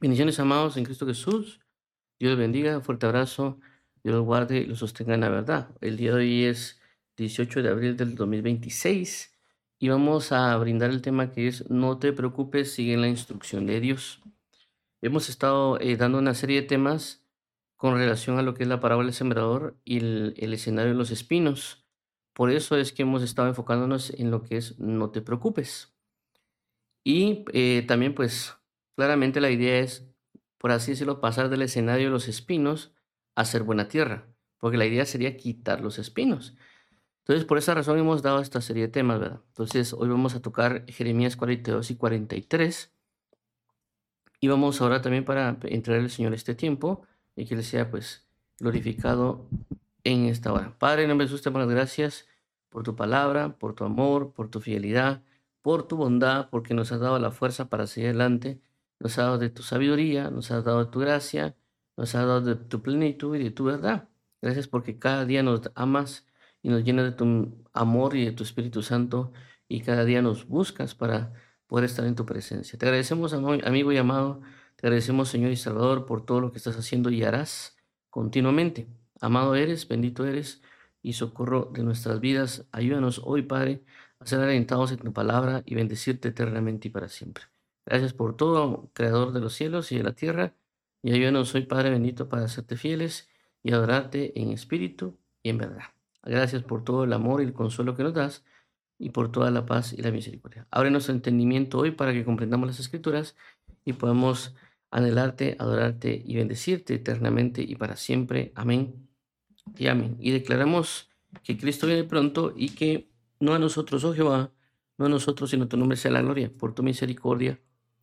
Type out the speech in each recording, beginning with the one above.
Bendiciones, amados en Cristo Jesús. Dios los bendiga, fuerte abrazo. Dios los guarde y los sostenga en la verdad. El día de hoy es 18 de abril del 2026 y vamos a brindar el tema que es no te preocupes, sigue la instrucción de Dios. Hemos estado dando una serie de temas con relación a lo que es la parábola del sembrador y el escenario de los espinos. Por eso es que hemos estado enfocándonos en lo que es no te preocupes. Y también, pues, claramente la idea es, por así decirlo, pasar del escenario de los espinos a ser buena tierra, porque la idea sería quitar los espinos. Entonces, por esa razón hemos dado esta serie de temas, ¿verdad? Entonces, hoy vamos a tocar Jeremías 42 y 43 y vamos ahora también para entregar al Señor este tiempo y que Él sea, pues, glorificado en esta hora. Padre, en nombre de Jesús, te damos las gracias por tu palabra, por tu amor, por tu fidelidad, por tu bondad, porque nos has dado la fuerza para seguir adelante, nos has dado de tu sabiduría, nos has dado de tu gracia, nos has dado de tu plenitud y de tu verdad. Gracias porque cada día nos amas y nos llenas de tu amor y de tu Espíritu Santo y cada día nos buscas para poder estar en tu presencia. Te agradecemos, amigo y amado, te agradecemos, Señor y Salvador, por todo lo que estás haciendo y harás continuamente. Amado eres, bendito eres y socorro de nuestras vidas. Ayúdanos hoy, Padre, a ser alentados en tu palabra y bendecirte eternamente y para siempre. Gracias por todo, Creador de los cielos y de la tierra. Y ayúdanos hoy, Padre bendito, para serte fieles y adorarte en espíritu y en verdad. Gracias por todo el amor y el consuelo que nos das y por toda la paz y la misericordia. Abre nuestro entendimiento hoy para que comprendamos las Escrituras y podamos anhelarte, adorarte y bendecirte eternamente y para siempre. Amén y amén. Y declaramos que Cristo viene pronto y que no a nosotros, oh Jehová, no a nosotros, sino a tu nombre sea la gloria, por tu misericordia,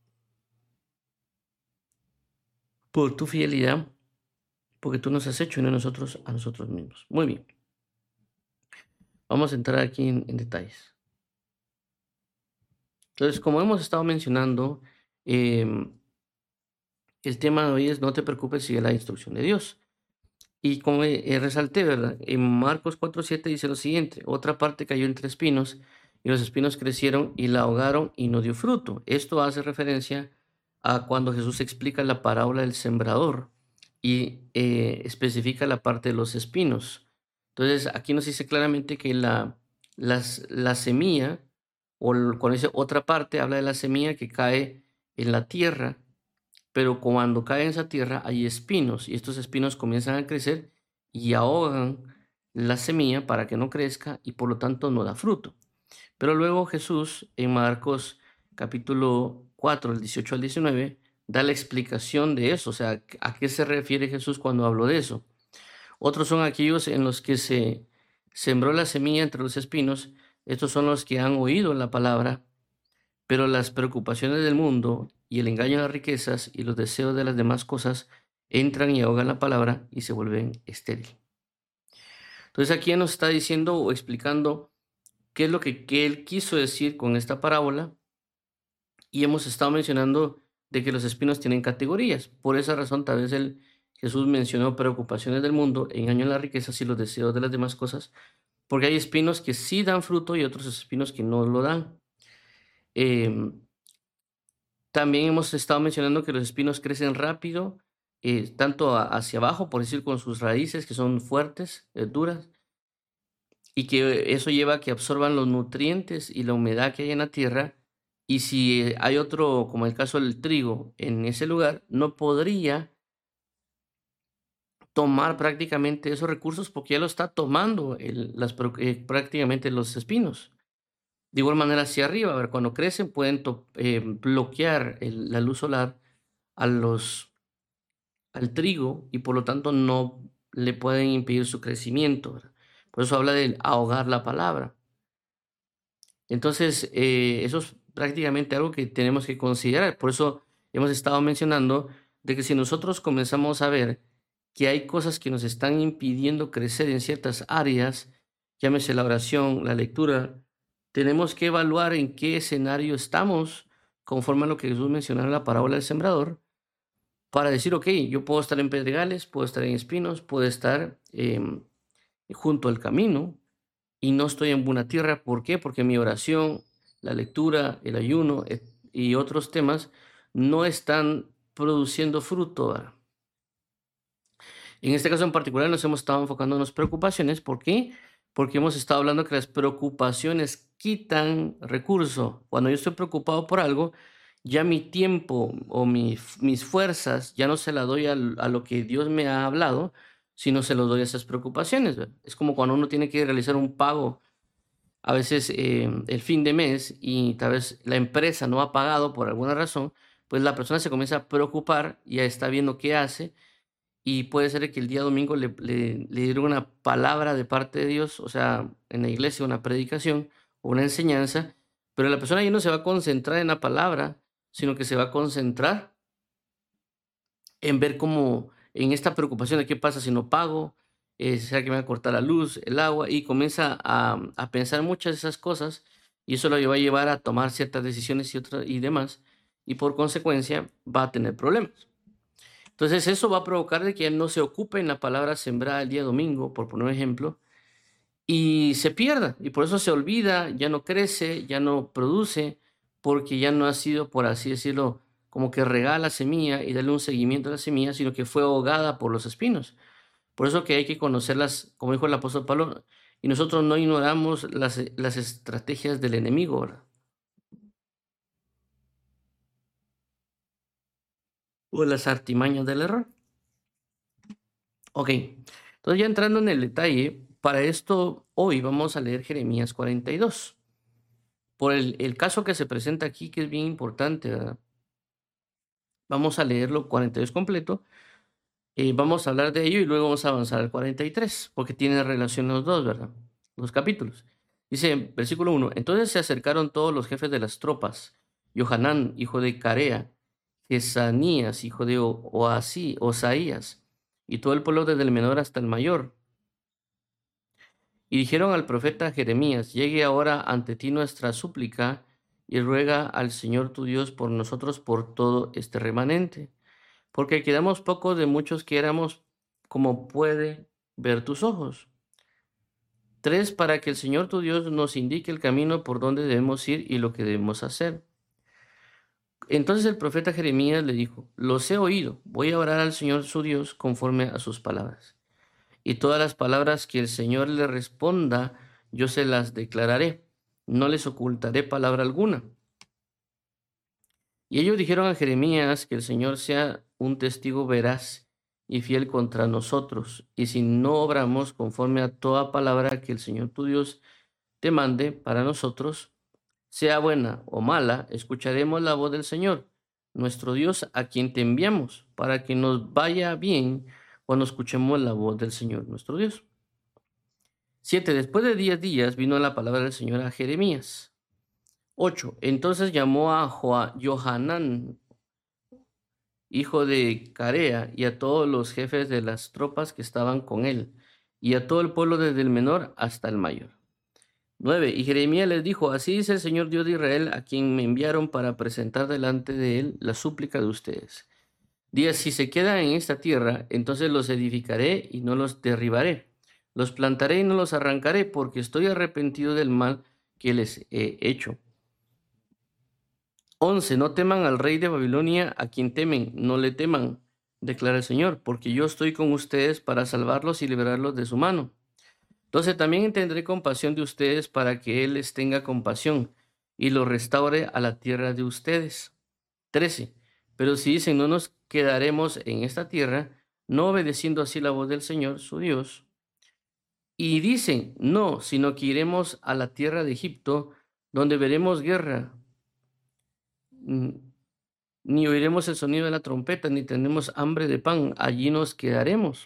por tu fidelidad, porque tú nos has hecho y no nosotros a nosotros mismos. Muy bien, vamos a entrar aquí en detalles. Entonces, como hemos estado mencionando, em, el tema de hoy es no te preocupes, sigue la instrucción de Dios. Y como resalté, ¿verdad? En Marcos 4:7 dice lo siguiente: otra parte cayó entre espinos, y los espinos crecieron y la ahogaron y no dio fruto. Esto hace referencia a cuando Jesús explica la parábola del sembrador y especifica la parte de los espinos. Entonces, aquí nos dice claramente que la semilla, cuando dice otra parte, habla de la semilla que cae en la tierra, pero cuando cae en esa tierra hay espinos y estos espinos comienzan a crecer y ahogan la semilla para que no crezca y por lo tanto no da fruto. Pero luego Jesús en Marcos capítulo 4, el 18 al 19, da la explicación de eso, o sea, a qué se refiere Jesús cuando habló de eso. Otros son aquellos en los que se sembró la semilla entre los espinos. Estos son los que han oído la palabra, pero las preocupaciones del mundo y el engaño de las riquezas y los deseos de las demás cosas entran y ahogan la palabra y se vuelven estéril. Entonces aquí nos está diciendo o explicando qué es lo que él quiso decir con esta parábola, y hemos estado mencionando de que los espinos tienen categorías. Por esa razón tal vez Jesús mencionó preocupaciones del mundo, engaño en las riquezas y los deseos de las demás cosas, porque hay espinos que sí dan fruto y otros espinos que no lo dan. Em, También hemos estado mencionando que los espinos crecen rápido, tanto hacia abajo, por decir, con sus raíces que son fuertes, duras, y que eso lleva a que absorban los nutrientes y la humedad que hay en la tierra. Y si hay otro, como el caso del trigo, en ese lugar, no podría tomar prácticamente esos recursos porque ya lo está tomando prácticamente los espinos. De igual manera hacia arriba, a ver, cuando crecen pueden bloquear la luz solar a al trigo y por lo tanto no le pueden impedir su crecimiento, ¿verdad? Por eso habla de ahogar la palabra. Entonces, eso es prácticamente algo que tenemos que considerar. Por eso hemos estado mencionando de que si nosotros comenzamos a ver que hay cosas que nos están impidiendo crecer en ciertas áreas, llámese la oración, la lectura, tenemos que evaluar en qué escenario estamos conforme a lo que Jesús mencionó en la parábola del sembrador, para decir, ok, yo puedo estar en pedregales, puedo estar en espinos, puedo estar junto al camino y no estoy en buena tierra. ¿Por qué? Porque mi oración, la lectura, el ayuno y otros temas no están produciendo fruto, ¿verdad? En este caso en particular nos hemos estado enfocando en las preocupaciones. ¿Por qué? Porque hemos estado hablando que las preocupaciones quitan recurso. Cuando yo estoy preocupado por algo, ya mi tiempo o mis fuerzas ya no se las doy a lo que Dios me ha hablado, sino se los doy a esas preocupaciones, ¿verdad? Es como cuando uno tiene que realizar un pago a veces el fin de mes y tal vez la empresa no ha pagado por alguna razón, pues la persona se comienza a preocupar, ya está viendo qué hace y puede ser que el día domingo le dieron una palabra de parte de Dios, o sea, en la iglesia, una predicación o una enseñanza, pero la persona ya no se va a concentrar en la palabra, sino que se va a concentrar en ver cómo, en esta preocupación de qué pasa si no pago, será que me va a cortar la luz, el agua, y comienza a pensar muchas de esas cosas, y eso lo va a llevar a tomar ciertas decisiones y otras y demás, y por consecuencia va a tener problemas. Entonces eso va a provocar de que él no se ocupe en la palabra sembrada el día domingo, por poner un ejemplo, y se pierda, y por eso se olvida, ya no crece, ya no produce, porque ya no ha sido, por así decirlo, como que regala la semilla y darle un seguimiento a la semilla, sino que fue ahogada por los espinos. Por eso que hay que conocerlas, como dijo el apóstol Pablo, y nosotros no ignoramos las estrategias del enemigo, ¿verdad? O las artimañas del error. Ok, entonces ya entrando en el detalle, para esto hoy vamos a leer Jeremías 42. Por el caso que se presenta aquí, que es bien importante, ¿verdad? Vamos a leerlo 42 completo, vamos a hablar de ello y luego vamos a avanzar al 43, porque tiene relación los dos, ¿verdad? Los capítulos. Dice, versículo 1, entonces se acercaron todos los jefes de las tropas, Johanán, hijo de Carea, Jesanías, hijo de Osaías, y todo el pueblo desde el menor hasta el mayor. Y dijeron al profeta Jeremías, llegue ahora ante ti nuestra súplica y ruega al Señor tu Dios por nosotros, por todo este remanente, porque quedamos pocos de muchos que éramos, como puede ver tus ojos. 3, para que el Señor tu Dios nos indique el camino por donde debemos ir y lo que debemos hacer. Entonces el profeta Jeremías le dijo, los he oído, voy a orar al Señor su Dios conforme a sus palabras. Y todas las palabras que el Señor le responda, yo se las declararé. No les ocultaré palabra alguna. Y ellos dijeron a Jeremías que el Señor sea un testigo veraz y fiel contra nosotros. Y si no obramos conforme a toda palabra que el Señor tu Dios te mande para nosotros, sea buena o mala, escucharemos la voz del Señor, nuestro Dios, a quien te enviamos, para que nos vaya bien cuando escuchemos la voz del Señor, nuestro Dios. 7. Después de 10 días vino la palabra del Señor a Jeremías. 8. Entonces llamó a Johanán, hijo de Carea, y a todos los jefes de las tropas que estaban con él, y a todo el pueblo desde el menor hasta el mayor. 9. Y Jeremías les dijo, así dice el Señor Dios de Israel, a quien me enviaron para presentar delante de él la súplica de ustedes. 10. Si se quedan en esta tierra, entonces los edificaré y no los derribaré. Los plantaré y no los arrancaré, porque estoy arrepentido del mal que les he hecho. 11. No teman al rey de Babilonia, a quien temen, no le teman, declara el Señor, porque yo estoy con ustedes para salvarlos y liberarlos de su mano. 12. También tendré compasión de ustedes para que Él les tenga compasión y los restaure a la tierra de ustedes. 13. Pero si dicen, no nos quedaremos en esta tierra, no obedeciendo así la voz del Señor, su Dios, y dicen, no, sino que iremos a la tierra de Egipto, donde veremos guerra, ni oiremos el sonido de la trompeta, ni tendremos hambre de pan, allí nos quedaremos.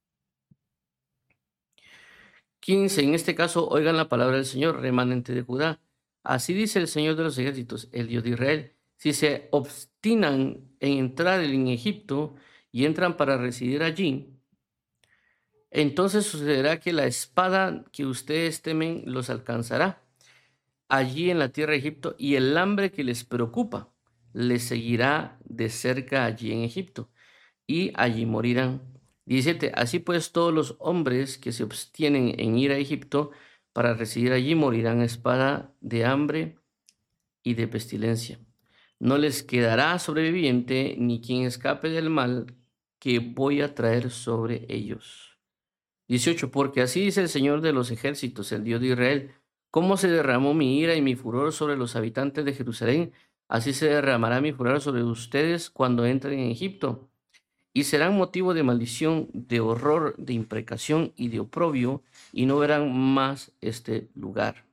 15. En este caso, oigan la palabra del Señor, remanente de Judá. Así dice el Señor de los ejércitos, el Dios de Israel. Si se obstinan en entrar en Egipto y entran para residir allí, entonces sucederá que la espada que ustedes temen los alcanzará allí en la tierra de Egipto, y el hambre que les preocupa les seguirá de cerca allí en Egipto, y allí morirán. 17. Así pues, todos los hombres que se abstienen en ir a Egipto para residir allí morirán a espada de hambre y de pestilencia. no les quedará sobreviviente ni quien escape del mal que voy a traer sobre ellos. 18. Porque así dice el Señor de los ejércitos, el Dios de Israel: cómo se derramó mi ira y mi furor sobre los habitantes de Jerusalén, así se derramará mi furor sobre ustedes cuando entren en Egipto, y serán motivo de maldición, de horror, de imprecación y de oprobio, y no verán más este lugar.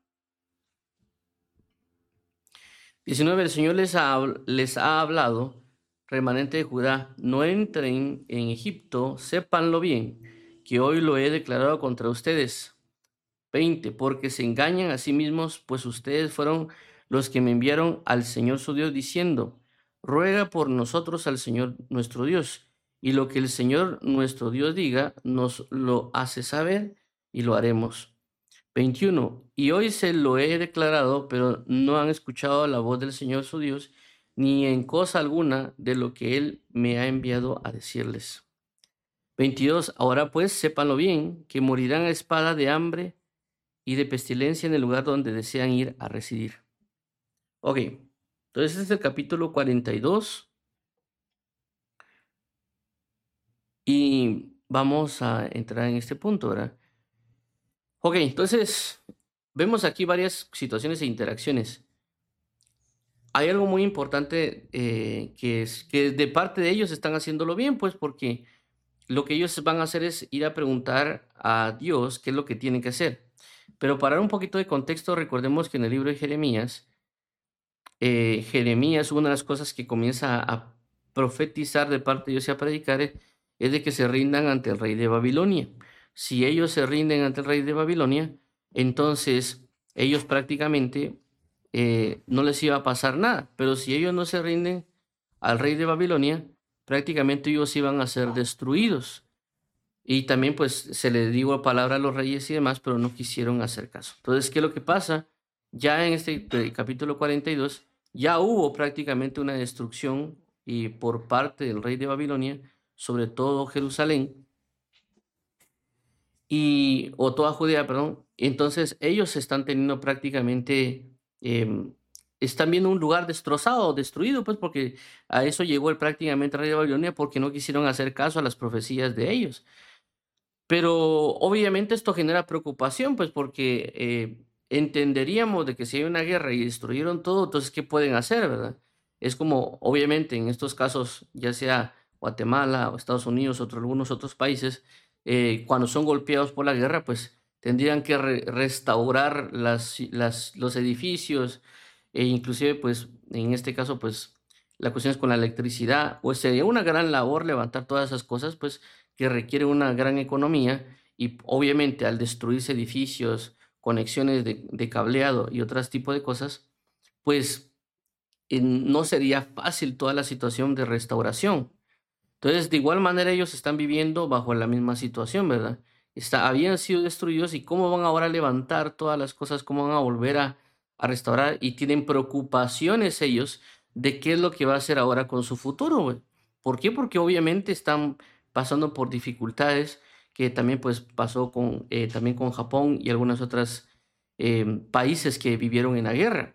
19. El Señor les ha hablado, remanente de Judá: no entren en Egipto, sépanlo bien, que hoy lo he declarado contra ustedes. 20. Porque se engañan a sí mismos, pues ustedes fueron los que me enviaron al Señor su Dios, diciendo: ruega por nosotros al Señor nuestro Dios, y lo que el Señor nuestro Dios diga, nos lo hace saber, y lo haremos. 21. Y hoy se lo he declarado, pero no han escuchado la voz del Señor su Dios, ni en cosa alguna de lo que Él me ha enviado a decirles. 22. Ahora pues, sépanlo bien, que morirán a espada, de hambre y de pestilencia en el lugar donde desean ir a residir. Ok, entonces este es el capítulo 42 y vamos a entrar en este punto, ¿verdad? Ok, entonces vemos aquí varias situaciones e interacciones. Hay algo muy importante, que es que de parte de ellos están haciéndolo bien, pues porque lo que ellos van a hacer es ir a preguntar a Dios qué es lo que tienen que hacer. Pero para dar un poquito de contexto, recordemos que en el libro de Jeremías, Jeremías, una de las cosas que comienza a profetizar de parte de Dios y a predicar, es de que se rindan ante el rey de Babilonia. Si ellos se rinden ante el rey de Babilonia, entonces ellos prácticamente, no les iba a pasar nada. Pero si ellos no se rinden al rey de Babilonia, prácticamente ellos iban a ser destruidos. Y también pues se les dio palabra a los reyes y demás, pero no quisieron hacer caso. Entonces, ¿qué es lo que pasa? Ya en este capítulo 42, ya hubo prácticamente una destrucción y por parte del rey de Babilonia, sobre todo Jerusalén, o toda Judea, perdón. Entonces, ellos están teniendo prácticamente, están viendo un lugar destrozado, destruido, pues porque a eso llegó prácticamente el rey de Babilonia, porque no quisieron hacer caso a las profecías de ellos. Pero obviamente esto genera preocupación, pues porque entenderíamos de que si hay una guerra y destruyeron todo, entonces ¿qué pueden hacer, verdad? Es como, obviamente, en estos casos, ya sea Guatemala o Estados Unidos o algunos otros países, cuando son golpeados por la guerra, pues tendrían que restaurar los edificios, e inclusive, pues, en este caso, pues, la cuestión es con la electricidad, pues sería una gran labor levantar todas esas cosas, pues, que requiere una gran economía, y obviamente al destruirse edificios, conexiones de cableado y otros tipos de cosas, pues no sería fácil toda la situación de restauración. Entonces, de igual manera, ellos están viviendo bajo la misma situación, ¿verdad? Habían sido destruidos y cómo van ahora a levantar todas las cosas, cómo van a volver a restaurar, y tienen preocupaciones ellos de qué es lo que va a hacer ahora con su futuro, güey. ¿Por qué? Porque obviamente están pasando por dificultades que también pues pasó también con Japón y algunas otras países que vivieron en la guerra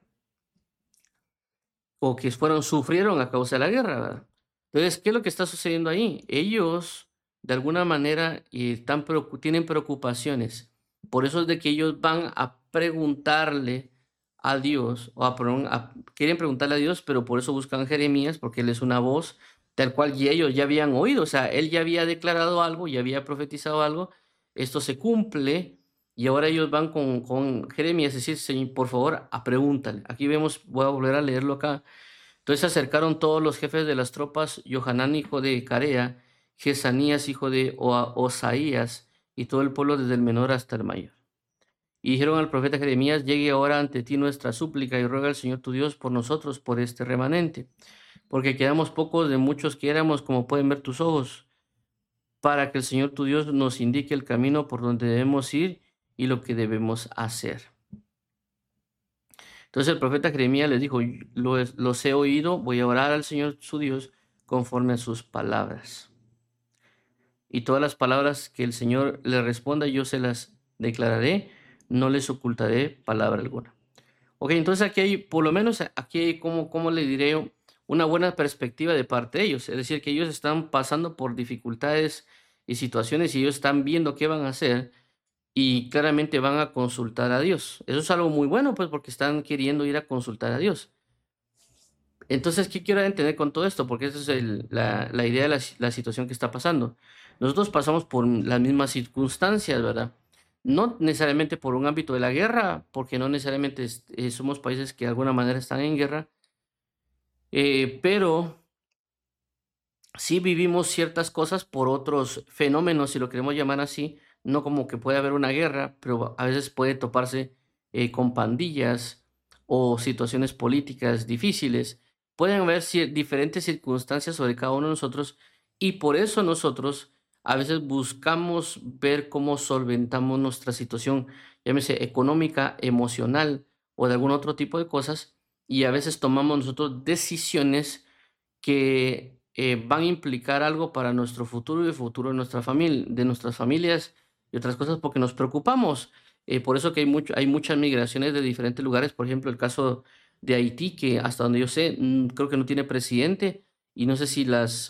o que sufrieron a causa de la guerra, ¿verdad? Entonces, ¿qué es lo que está sucediendo ahí? Ellos, de alguna manera, tienen preocupaciones. Por eso es de que ellos van a preguntarle a Dios, quieren preguntarle a Dios, pero por eso buscan a Jeremías, porque él es una voz tal cual y ellos ya habían oído. O sea, él ya había declarado algo, ya había profetizado algo, esto se cumple, y ahora ellos van con Jeremías, es decir, Señor, por favor, pregúntale. Aquí vemos, voy a volver a leerlo acá. Entonces se acercaron todos los jefes de las tropas, Johanán hijo de Carea, Jesanías hijo de Osaías, y todo el pueblo desde el menor hasta el mayor. Y dijeron al profeta Jeremías: llegue ahora ante ti nuestra súplica, y ruega al Señor tu Dios por nosotros, por este remanente, porque quedamos pocos de muchos que éramos, como pueden ver tus ojos, para que el Señor tu Dios nos indique el camino por donde debemos ir y lo que debemos hacer. Entonces el profeta Jeremías les dijo: los he oído, voy a orar al Señor su Dios conforme a sus palabras. Y todas las palabras que el Señor le responda, yo se las declararé, no les ocultaré palabra alguna. Ok, entonces aquí hay, por lo menos aquí hay, ¿cómo le diré yo? una buena perspectiva de parte de ellos. Es decir, que ellos están pasando por dificultades y situaciones y ellos están viendo qué van a hacer y claramente van a consultar a Dios. Eso es algo muy bueno, pues, porque están queriendo ir a consultar a Dios. Entonces, ¿qué quiero entender con todo esto? Porque esa es la idea de la situación que está pasando. Nosotros pasamos por las mismas circunstancias, ¿verdad? No necesariamente por un ámbito de la guerra, porque no necesariamente somos países que de alguna manera están en guerra, pero sí vivimos ciertas cosas por otros fenómenos, si lo queremos llamar así, no como que puede haber una guerra, pero a veces puede toparse con pandillas o situaciones políticas difíciles. Pueden haber diferentes circunstancias sobre cada uno de nosotros y por eso nosotros a veces buscamos ver cómo solventamos nuestra situación, llámese económica, emocional o de algún otro tipo de cosas, y a veces tomamos nosotros decisiones que van a implicar algo para nuestro futuro y el futuro de nuestra familia, de nuestras familias y otras cosas, porque nos preocupamos. Por eso que hay muchas migraciones de diferentes lugares. Por ejemplo, el caso de Haití, que hasta donde yo sé, creo que no tiene presidente y no sé si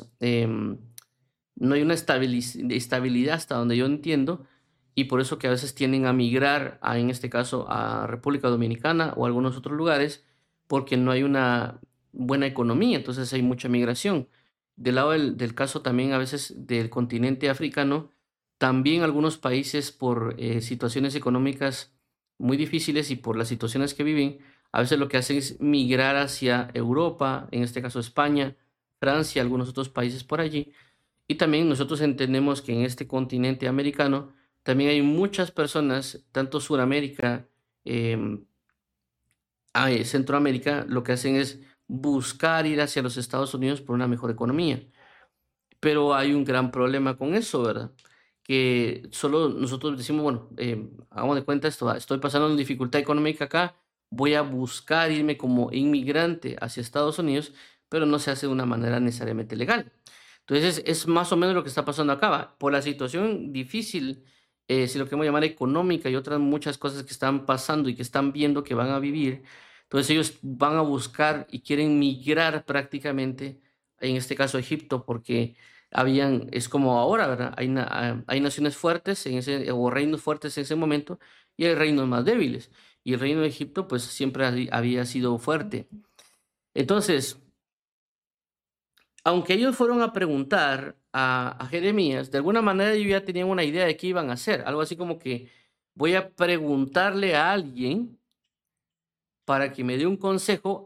no hay una estabilidad hasta donde yo entiendo, y por eso que a veces tienden a migrar, en este caso, a República Dominicana o algunos otros lugares, porque no hay una buena economía, entonces hay mucha migración. Del lado del caso también a veces del continente africano, también algunos países por situaciones económicas muy difíciles y por las situaciones que viven, a veces lo que hacen es migrar hacia Europa, en este caso España, Francia, algunos otros países por allí, y también nosotros entendemos que en este continente americano también hay muchas personas, tanto Suramérica, em, Centroamérica, lo que hacen es buscar ir hacia los Estados Unidos por una mejor economía. Pero hay un gran problema con eso, ¿verdad? Que solo nosotros decimos, bueno, hagamos de cuenta esto, estoy pasando una dificultad económica acá, voy a buscar irme como inmigrante hacia Estados Unidos, pero no se hace de una manera necesariamente legal. Entonces es más o menos lo que está pasando acá, ¿va? Por la situación difícil, si lo queremos llamar económica y otras muchas cosas que están pasando y que están viendo que van a vivir, entonces ellos van a buscar y quieren migrar prácticamente, en este caso a Egipto, porque es como ahora, ¿verdad? Hay naciones fuertes o reinos fuertes en ese momento y hay reinos más débiles. Y el reino de Egipto, pues siempre había sido fuerte. Entonces, aunque ellos fueron a preguntar a Jeremías, de alguna manera ellos ya tenían una idea de qué iban a hacer. Algo así como que voy a preguntarle a alguien para que me dé un consejo,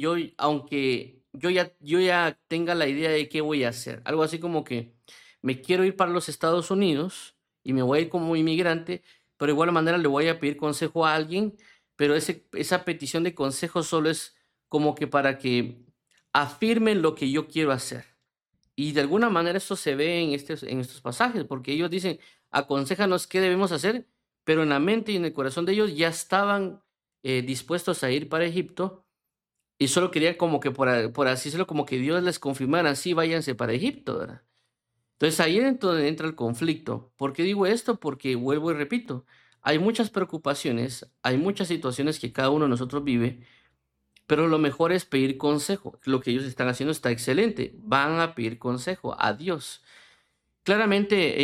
aunque yo ya tenga la idea de qué voy a hacer. Algo así como que me quiero ir para los Estados Unidos y me voy a ir como inmigrante, pero de igual manera le voy a pedir consejo a alguien, pero esa petición de consejo solo es como que para que afirmen lo que yo quiero hacer. Y de alguna manera esto se ve en estos pasajes, porque ellos dicen, aconséjanos qué debemos hacer, pero en la mente y en el corazón de ellos ya estaban dispuestos a ir para Egipto y solo querían como que, por así decirlo, como que Dios les confirmara, sí, váyanse para Egipto, ¿verdad? Entonces ahí es donde entra el conflicto. ¿Por qué digo esto? Porque vuelvo y repito, hay muchas preocupaciones, hay muchas situaciones que cada uno de nosotros vive, pero lo mejor es pedir consejo. Lo que ellos están haciendo está excelente. Van a pedir consejo a Dios. Claramente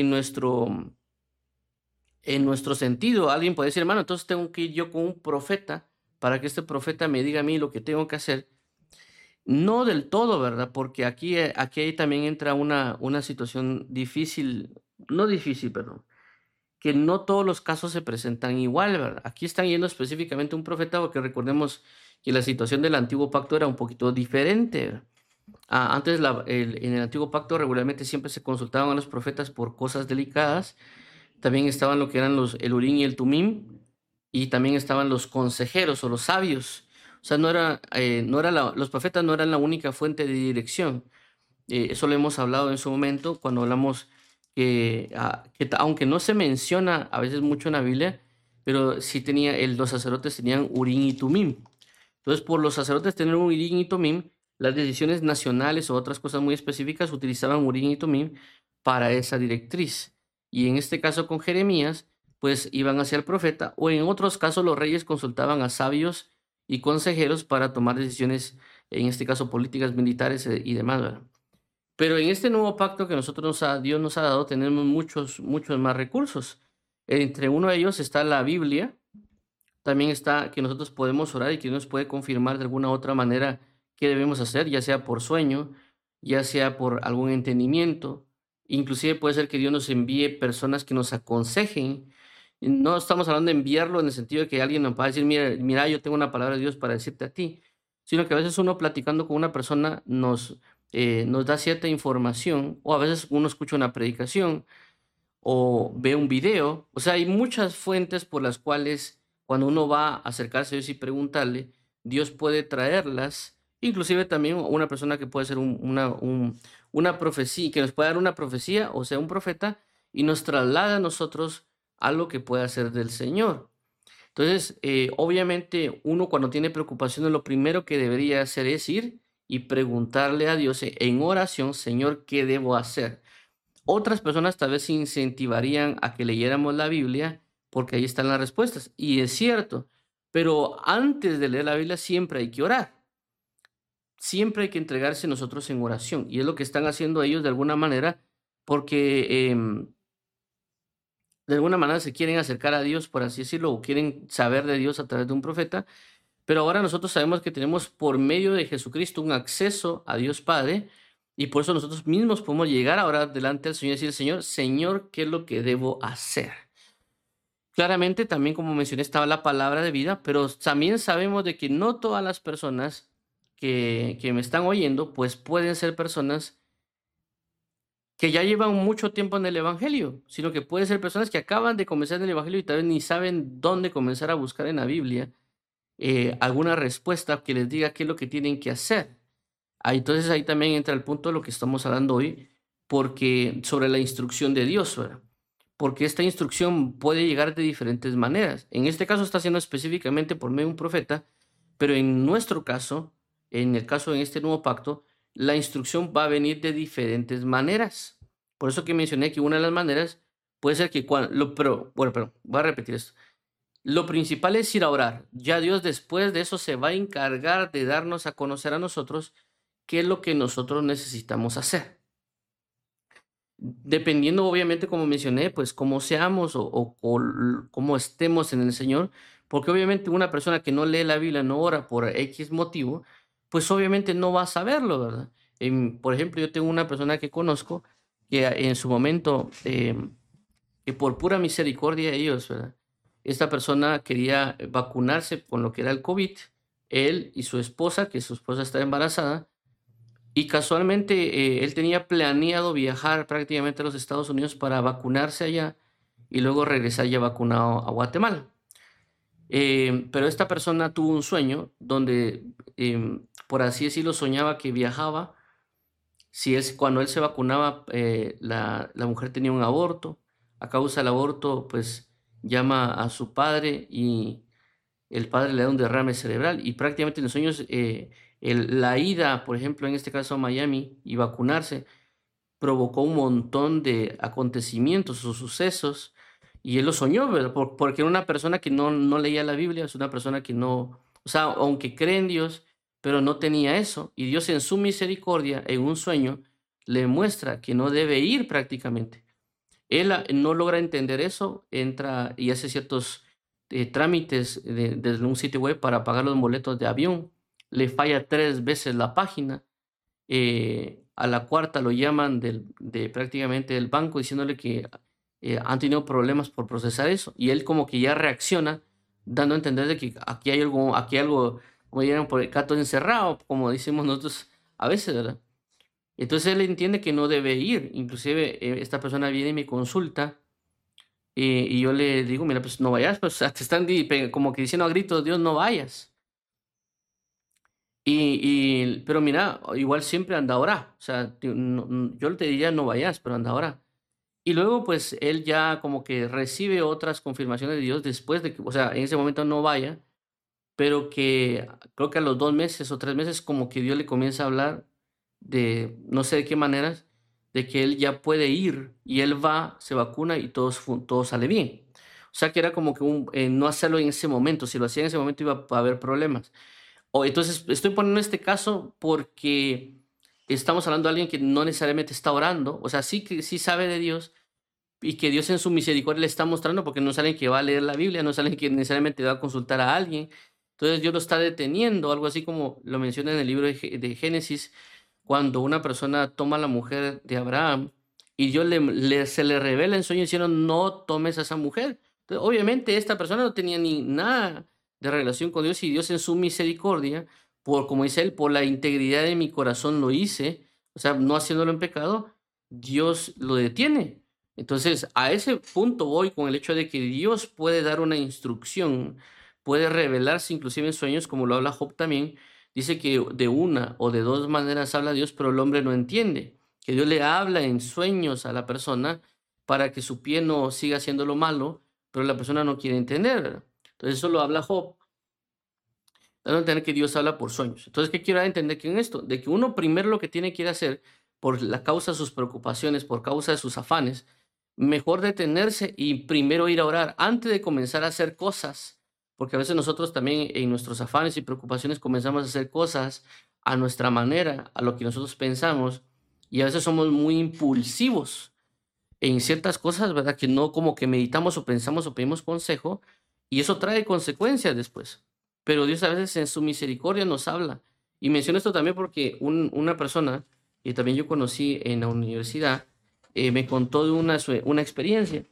en nuestro sentido, alguien puede decir, hermano, entonces tengo que ir yo con un profeta para que este profeta me diga a mí lo que tengo que hacer. No del todo, ¿verdad? Porque aquí también entra una situación difícil, no difícil, perdón, que no todos los casos se presentan igual, ¿verdad? Aquí están yendo específicamente un profeta, porque recordemos que la situación del antiguo pacto era un poquito diferente, ¿verdad? Antes en el antiguo pacto regularmente siempre se consultaban a los profetas por cosas delicadas. También estaban lo que eran el Urim y el Tumim, y también estaban los consejeros o los sabios. O sea, los profetas no eran la única fuente de dirección. Eso lo hemos hablado en su momento cuando hablamos aunque no se menciona a veces mucho en la Biblia, pero sí los sacerdotes tenían Urim y Tumim. Entonces, por los sacerdotes tener un Urim y Tumim, las decisiones nacionales o otras cosas muy específicas utilizaban Urim y Tumim para esa directriz. Y en este caso con Jeremías, pues iban hacia el profeta, o en otros casos los reyes consultaban a sabios y consejeros para tomar decisiones en este caso políticas militares y demás, ¿verdad? Pero en este nuevo pacto que Dios nos ha dado, tenemos muchos más recursos. Entre uno de ellos está la Biblia, también está que nosotros podemos orar y que Dios nos puede confirmar de alguna u otra manera qué debemos hacer, ya sea por sueño, ya sea por algún entendimiento. Inclusive puede ser que Dios nos envíe personas que nos aconsejen. Y no estamos hablando de enviarlo en el sentido de que alguien nos va a decir, mira, yo tengo una palabra de Dios para decirte a ti, sino que a veces uno platicando con una persona nos da cierta información, o a veces uno escucha una predicación o ve un video. O sea, hay muchas fuentes por las cuales cuando uno va a acercarse a Dios y preguntarle, Dios puede traerlas, inclusive también una persona que puede ser una profecía, que nos puede dar una profecía, o sea, un profeta, y nos traslada a nosotros algo que pueda ser del Señor. Entonces, obviamente, uno cuando tiene preocupaciones, lo primero que debería hacer es ir y preguntarle a Dios en oración, Señor, ¿qué debo hacer? Otras personas tal vez se incentivarían a que leyéramos la Biblia porque ahí están las respuestas. Y es cierto, pero antes de leer la Biblia siempre hay que orar. Siempre hay que entregarse nosotros en oración. Y es lo que están haciendo ellos de alguna manera porque de alguna manera se quieren acercar a Dios, por así decirlo, o quieren saber de Dios a través de un profeta. Pero ahora nosotros sabemos que tenemos por medio de Jesucristo un acceso a Dios Padre y por eso nosotros mismos podemos llegar ahora delante del Señor y decir, Señor, Señor, ¿qué es lo que debo hacer? Claramente también, como mencioné, estaba la palabra de vida, pero también sabemos de que no todas las personas que me están oyendo, pues pueden ser personas que ya llevan mucho tiempo en el Evangelio, sino que pueden ser personas que acaban de comenzar en el Evangelio y tal vez ni saben dónde comenzar a buscar en la Biblia alguna respuesta que les diga qué es lo que tienen que hacer. Entonces ahí también entra el punto de lo que estamos hablando hoy, porque sobre la instrucción de Dios, ¿verdad? Porque esta instrucción puede llegar de diferentes maneras. En este caso está siendo específicamente por medio de un profeta, pero en nuestro caso, en el caso de este nuevo pacto, la instrucción va a venir de diferentes maneras. Por eso que mencioné que una de las maneras puede ser que pero voy a repetir esto. Lo principal es ir a orar. Ya Dios después de eso se va a encargar de darnos a conocer a nosotros qué es lo que nosotros necesitamos hacer. Dependiendo, obviamente, como mencioné, pues cómo seamos o cómo estemos en el Señor, porque obviamente una persona que no lee la Biblia, no ora por X motivo, pues obviamente no va a saberlo, ¿verdad? Por ejemplo, yo tengo una persona que conozco que en su momento, que por pura misericordia de Dios, ¿verdad? Esta persona quería vacunarse con lo que era el COVID, él y su esposa, que su esposa está embarazada, y casualmente él tenía planeado viajar prácticamente a los Estados Unidos para vacunarse allá y luego regresar ya vacunado a Guatemala. Pero esta persona tuvo un sueño donde, por así decirlo, soñaba que viajaba. Si es cuando él se vacunaba, la mujer tenía un aborto. A causa del aborto, pues llama a su padre y el padre le da un derrame cerebral y prácticamente en los sueños, la ida, por ejemplo, en este caso a Miami y vacunarse, provocó un montón de acontecimientos o sucesos y él lo soñó, ¿verdad? Porque era una persona que no leía la Biblia, es una persona que no, o sea, aunque cree en Dios, pero no tenía eso. Y Dios en su misericordia, en un sueño, le muestra que no debe ir prácticamente. Él no logra entender eso, entra y hace ciertos trámites desde un sitio web para pagar los boletos de avión. Le falla 3 veces la página. A la cuarta lo llaman de prácticamente del banco diciéndole que han tenido problemas por procesar eso. Y él como que ya reacciona, dando a entender de que aquí hay algo, como dirían por el gato encerrado, como decimos nosotros a veces, ¿verdad? Entonces él entiende que no debe ir. Inclusive esta persona viene y me consulta y yo le digo, mira, pues no vayas, pues te están como que diciendo a gritos, Dios, no vayas. Pero mira, igual siempre anda ahora. O sea, yo te diría no vayas, pero anda ahora. Y luego, pues él ya como que recibe otras confirmaciones de Dios después de que, o sea, en ese momento no vaya, pero que creo que a los 2 meses o 3 meses, como que Dios le comienza a hablar de no sé de qué maneras, de que él ya puede ir y él va, se vacuna y todo sale bien. O sea que era como que no hacerlo en ese momento. Si lo hacía en ese momento iba a haber problemas. O entonces estoy poniendo este caso porque estamos hablando de alguien que no necesariamente está orando, o sea, sí que sí sabe de Dios y que Dios en su misericordia le está mostrando, porque no es alguien que va a leer la Biblia, no es alguien que necesariamente va a consultar a alguien. Entonces Dios lo está deteniendo, algo así como lo menciona en el libro de Génesis, cuando una persona toma a la mujer de Abraham y Dios se le revela en sueño diciendo, no tomes a esa mujer. Entonces, obviamente esta persona no tenía ni nada de relación con Dios y Dios en su misericordia, por como dice él, por la integridad de mi corazón lo hice, o sea, no haciéndolo en pecado, Dios lo detiene. Entonces, a ese punto voy con el hecho de que Dios puede dar una instrucción, puede revelarse inclusive en sueños, como lo habla Job también. Dice que de una o de dos maneras habla Dios, pero el hombre no entiende. Que Dios le habla en sueños a la persona para que su pie no siga haciendo lo malo, pero la persona no quiere entender, ¿verdad? Entonces eso lo habla Job, dando a entender que Dios habla por sueños. Entonces, ¿qué quiero dar a entender que en esto? De que uno primero lo que tiene que ir a hacer por la causa de sus preocupaciones, por causa de sus afanes, mejor detenerse y primero ir a orar antes de comenzar a hacer cosas, porque a veces nosotros también en nuestros afanes y preocupaciones comenzamos a hacer cosas a nuestra manera, a lo que nosotros pensamos, y a veces somos muy impulsivos en ciertas cosas, ¿verdad? Que no como que meditamos o pensamos o pedimos consejo, y eso trae consecuencias después. Pero Dios a veces en su misericordia nos habla. Y menciono esto también porque una persona que también yo conocí en la universidad me contó de una experiencia.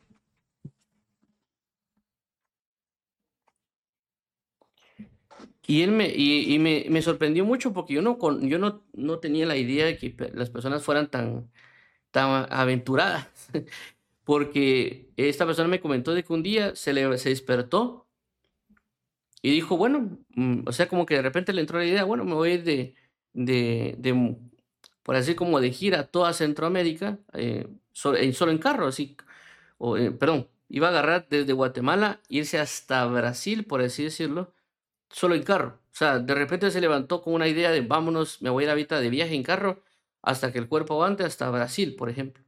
Y me sorprendió mucho porque yo no tenía la idea de que las personas fueran tan aventuradas. Porque esta persona me comentó de que un día se despertó y dijo, bueno, o sea, como que de repente le entró la idea, bueno, me voy a ir por así como de gira a toda Centroamérica, solo en carro, así, perdón, iba a agarrar desde Guatemala, irse hasta Brasil, por así decirlo, solo en carro. O sea, de repente se levantó con una idea de vámonos, me voy a ir ahorita de viaje en carro hasta que el cuerpo aguante, hasta Brasil, por ejemplo.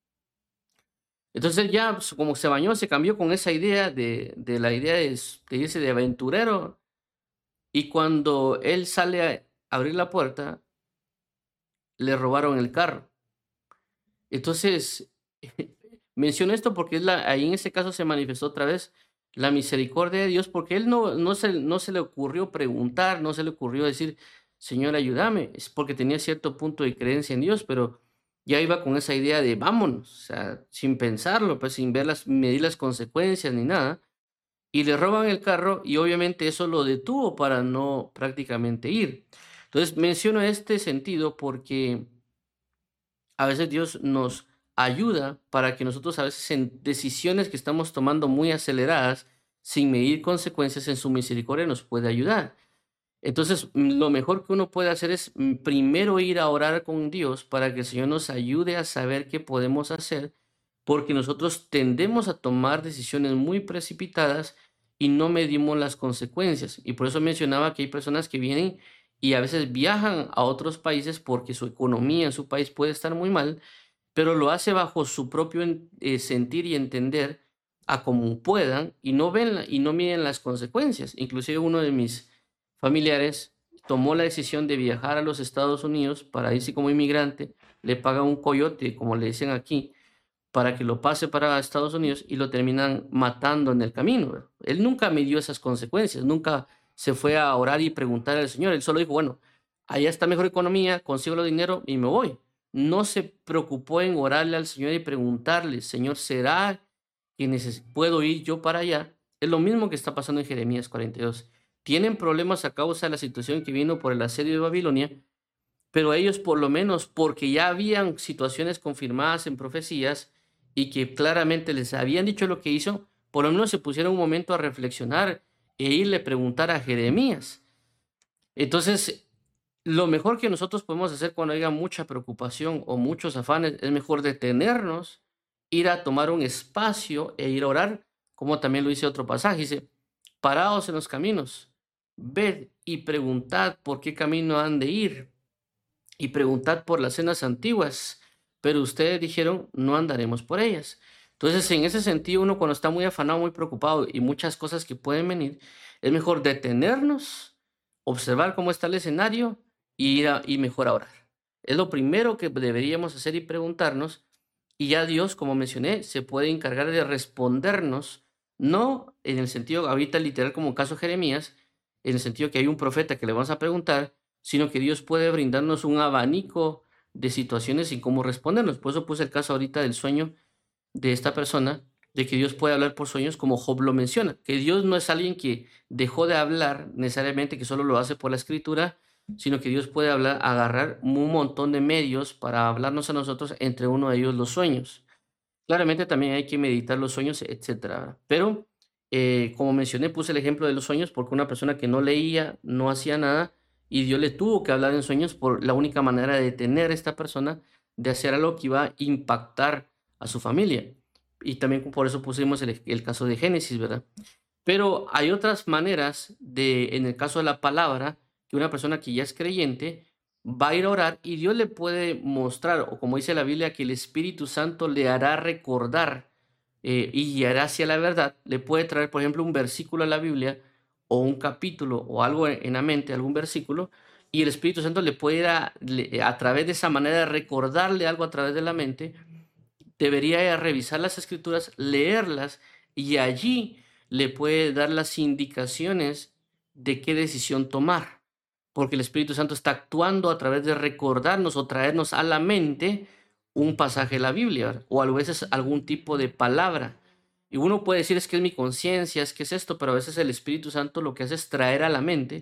Entonces ya pues, como se bañó, se cambió con esa idea de la idea de irse de aventurero. Y cuando él sale a abrir la puerta, le robaron el carro. Entonces, menciono esto porque ahí en ese caso se manifestó otra vez la misericordia de Dios, porque él no se le ocurrió preguntar, no se le ocurrió decir, Señor, ayúdame, es porque tenía cierto punto de creencia en Dios, pero ya iba con esa idea de vámonos, o sea, sin pensarlo, pues sin medir las consecuencias ni nada, y le roban el carro y obviamente eso lo detuvo para no prácticamente ir. Entonces menciono este sentido porque a veces Dios nos ayuda para que nosotros a veces en decisiones que estamos tomando muy aceleradas, sin medir consecuencias en su misericordia, nos puede ayudar. Entonces, lo mejor que uno puede hacer es primero ir a orar con Dios para que el Señor nos ayude a saber qué podemos hacer, porque nosotros tendemos a tomar decisiones muy precipitadas y no medimos las consecuencias. Y por eso mencionaba que hay personas que vienen y a veces viajan a otros países porque su economía en su país puede estar muy mal, pero lo hace bajo su propio sentir y entender a como puedan y no ven y no miden las consecuencias. Inclusive uno de mis familiares tomó la decisión de viajar a los Estados Unidos para irse como inmigrante, le paga un coyote, como le dicen aquí, para que lo pase para Estados Unidos y lo terminan matando en el camino. ¿Verdad? Él nunca midió esas consecuencias, nunca se fue a orar y preguntar al Señor, él solo dijo, bueno, allá está mejor economía, consigo el dinero y me voy. No se preocupó en orarle al Señor y preguntarle, Señor, ¿será que puedo ir yo para allá? Es lo mismo que está pasando en Jeremías 42. Tienen problemas a causa de la situación que vino por el asedio de Babilonia, pero ellos por lo menos, porque ya habían situaciones confirmadas en profecías y que claramente les habían dicho lo que hizo, por lo menos se pusieron un momento a reflexionar e irle a preguntar a Jeremías. Entonces, lo mejor que nosotros podemos hacer cuando haya mucha preocupación o muchos afanes es mejor detenernos, ir a tomar un espacio e ir a orar, como también lo dice otro pasaje, dice, paraos en los caminos, ved y preguntad por qué camino han de ir y preguntad por las sendas antiguas, pero ustedes dijeron, no andaremos por ellas. Entonces, en ese sentido, uno cuando está muy afanado, muy preocupado y muchas cosas que pueden venir, es mejor detenernos, observar cómo está el escenario y mejor a orar. Es lo primero que deberíamos hacer y preguntarnos, y ya Dios, como mencioné, se puede encargar de respondernos, no en el sentido ahorita literal como caso Jeremías, en el sentido que hay un profeta que le vamos a preguntar, sino que Dios puede brindarnos un abanico de situaciones y cómo respondernos. Por eso puse el caso ahorita del sueño de esta persona, de que Dios puede hablar por sueños como Job lo menciona, que Dios no es alguien que dejó de hablar necesariamente, que solo lo hace por la escritura, sino que Dios puede hablar, agarrar un montón de medios para hablarnos a nosotros, entre uno de ellos los sueños. Claramente también hay que meditar los sueños, etcétera. Pero, como mencioné, puse el ejemplo de los sueños porque una persona que no leía, no hacía nada, y Dios le tuvo que hablar en sueños por la única manera de detener a esta persona de hacer algo que iba a impactar a su familia. Y también por eso pusimos el caso de Génesis, ¿verdad? Pero hay otras maneras de, en el caso de la palabra, que una persona que ya es creyente va a ir a orar y Dios le puede mostrar, o como dice la Biblia, que el Espíritu Santo le hará recordar y guiará hacia la verdad. Le puede traer, por ejemplo, un versículo a la Biblia o un capítulo o algo en la mente, algún versículo, y el Espíritu Santo le puede ir a través de esa manera de recordarle algo a través de la mente. Debería revisar las escrituras, leerlas y allí le puede dar las indicaciones de qué decisión tomar, porque el Espíritu Santo está actuando a través de recordarnos o traernos a la mente un pasaje de la Biblia, ¿verdad? O a veces algún tipo de palabra. Y uno puede decir es que es mi conciencia, es que es esto, pero a veces el Espíritu Santo lo que hace es traer a la mente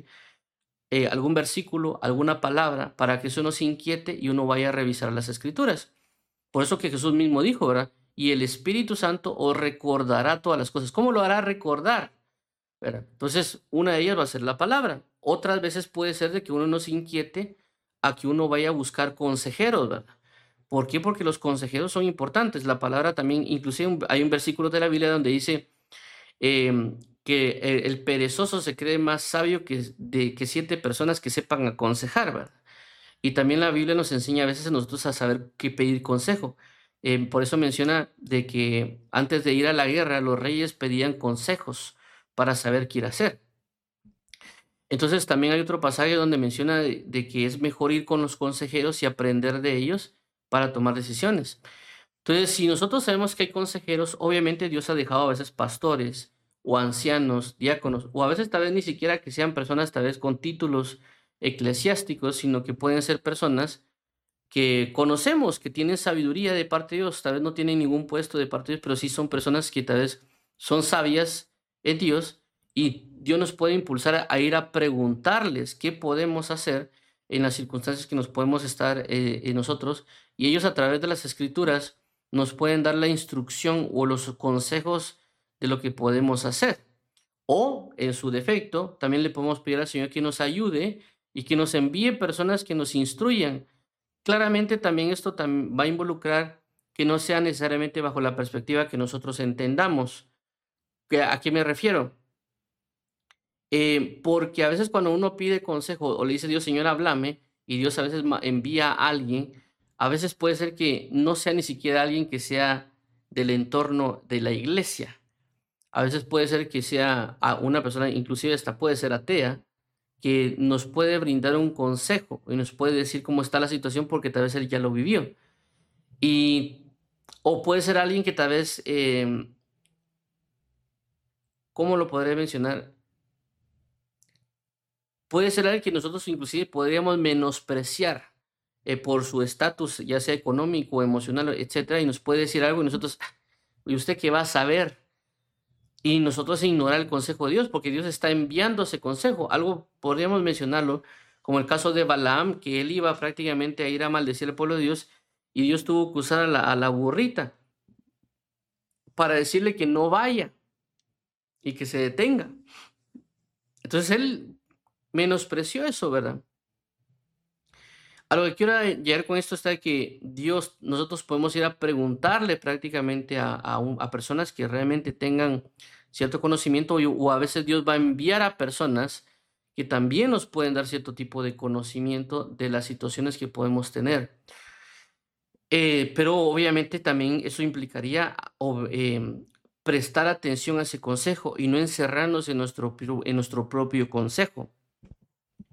algún versículo, alguna palabra, para que eso nos inquiete y uno vaya a revisar las escrituras. Por eso que Jesús mismo dijo, ¿verdad? Y el Espíritu Santo os recordará todas las cosas. ¿Cómo lo hará recordar? ¿Verdad? Entonces, una de ellas va a ser la palabra. Otras veces puede ser de que uno no se inquiete a que uno vaya a buscar consejeros, ¿verdad? ¿Por qué? Porque los consejeros son importantes. La palabra también, inclusive hay un versículo de la Biblia donde dice que el perezoso se cree más sabio que 7 personas que sepan aconsejar, ¿verdad? Y también la Biblia nos enseña a veces a nosotros a saber qué pedir consejo. Por eso menciona de que antes de ir a la guerra, los reyes pedían consejos para saber qué ir a hacer. Entonces también hay otro pasaje donde menciona de que es mejor ir con los consejeros y aprender de ellos para tomar decisiones. Entonces, si nosotros sabemos que hay consejeros, obviamente Dios ha dejado a veces pastores o ancianos, diáconos, o a veces tal vez ni siquiera que sean personas tal vez con títulos eclesiásticos, sino que pueden ser personas que conocemos que tienen sabiduría de parte de Dios, tal vez no tienen ningún puesto de parte de Dios, pero sí son personas que tal vez son sabias en Dios y Dios nos puede impulsar a ir a preguntarles qué podemos hacer en las circunstancias que nos podemos estar en nosotros y ellos a través de las escrituras nos pueden dar la instrucción o los consejos de lo que podemos hacer. O, en su defecto, también le podemos pedir al Señor que nos ayude y que nos envíe personas que nos instruyan. Claramente también esto va a involucrar que no sea necesariamente bajo la perspectiva que nosotros entendamos. ¿A qué me refiero? Porque a veces cuando uno pide consejo o le dice Dios, Señor, háblame, y Dios a veces envía a alguien, a veces puede ser que no sea ni siquiera alguien que sea del entorno de la iglesia. A veces puede ser que sea una persona, inclusive esta puede ser atea, que nos puede brindar un consejo y nos puede decir cómo está la situación porque tal vez él ya lo vivió. Y, o puede ser alguien que tal vez, ¿cómo lo podré mencionar? Puede ser alguien que nosotros inclusive podríamos menospreciar por su estatus, ya sea económico, emocional, etcétera, y nos puede decir algo y nosotros, "Ah, ¿y usted qué va a saber?" Y nosotros ignorar el consejo de Dios, porque Dios está enviando ese consejo. Algo podríamos mencionarlo, como el caso de Balaam, que él iba prácticamente a ir a maldecir al pueblo de Dios, y Dios tuvo que usar a la burrita para decirle que no vaya y que se detenga. Entonces él menospreció eso, ¿verdad? A lo que quiero llegar con esto está que Dios, nosotros podemos ir a preguntarle prácticamente a personas que realmente tengan cierto conocimiento o a veces Dios va a enviar a personas que también nos pueden dar cierto tipo de conocimiento de las situaciones que podemos tener. Pero obviamente también eso implicaría prestar atención a ese consejo y no encerrarnos en nuestro propio consejo.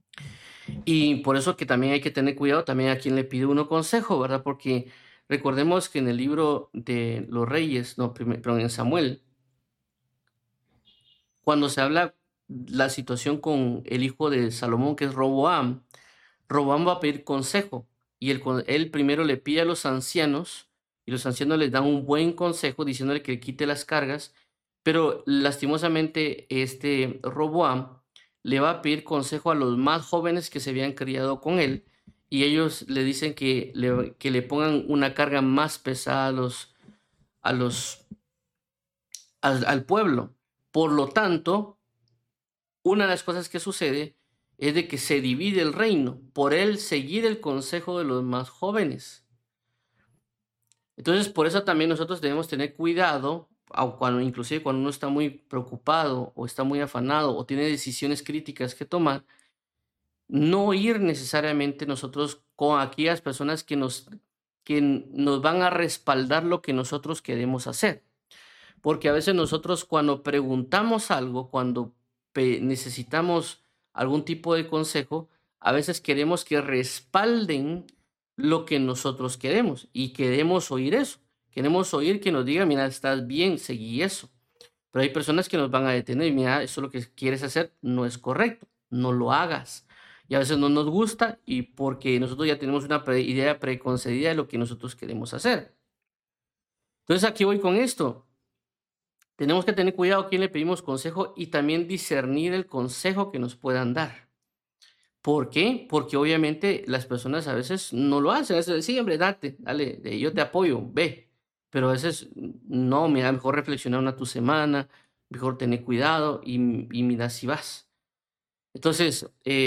Y por eso que también hay que tener cuidado también a quien le pide uno consejo, ¿verdad? Porque recordemos que en el libro de los Reyes, no, perdón, en Samuel, cuando se habla la situación con el hijo de Salomón, que es Roboam, Roboam va a pedir consejo y él primero le pide a los ancianos y los ancianos les dan un buen consejo diciéndole que quite las cargas, pero lastimosamente este Roboam le va a pedir consejo a los más jóvenes que se habían criado con él y ellos le dicen que le pongan una carga más pesada a los, al pueblo. Por lo tanto, una de las cosas que sucede es de que se divide el reino por él seguir el consejo de los más jóvenes. Entonces, por eso también nosotros debemos tener cuidado, cuando, inclusive cuando uno está muy preocupado o está muy afanado o tiene decisiones críticas que tomar, no ir necesariamente nosotros con aquellas personas que nos van a respaldar lo que nosotros queremos hacer. Porque a veces nosotros cuando preguntamos algo, cuando necesitamos algún tipo de consejo, a veces queremos que respalden lo que nosotros queremos y queremos oír eso. Queremos oír que nos diga, mira, estás bien, seguí eso. Pero hay personas que nos van a detener, mira, eso lo que quieres hacer no es correcto, no lo hagas. Y a veces no nos gusta y porque nosotros ya tenemos una idea preconcebida de lo que nosotros queremos hacer. Entonces aquí voy con esto. Tenemos que tener cuidado a quién le pedimos consejo y también discernir el consejo que nos puedan dar. ¿Por qué? Porque obviamente las personas a veces no lo hacen. A veces, sí, hombre, dale, yo te apoyo, ve. Pero a veces no, mira, mejor reflexionar una tu semana, mejor tener cuidado y mira si vas. Entonces,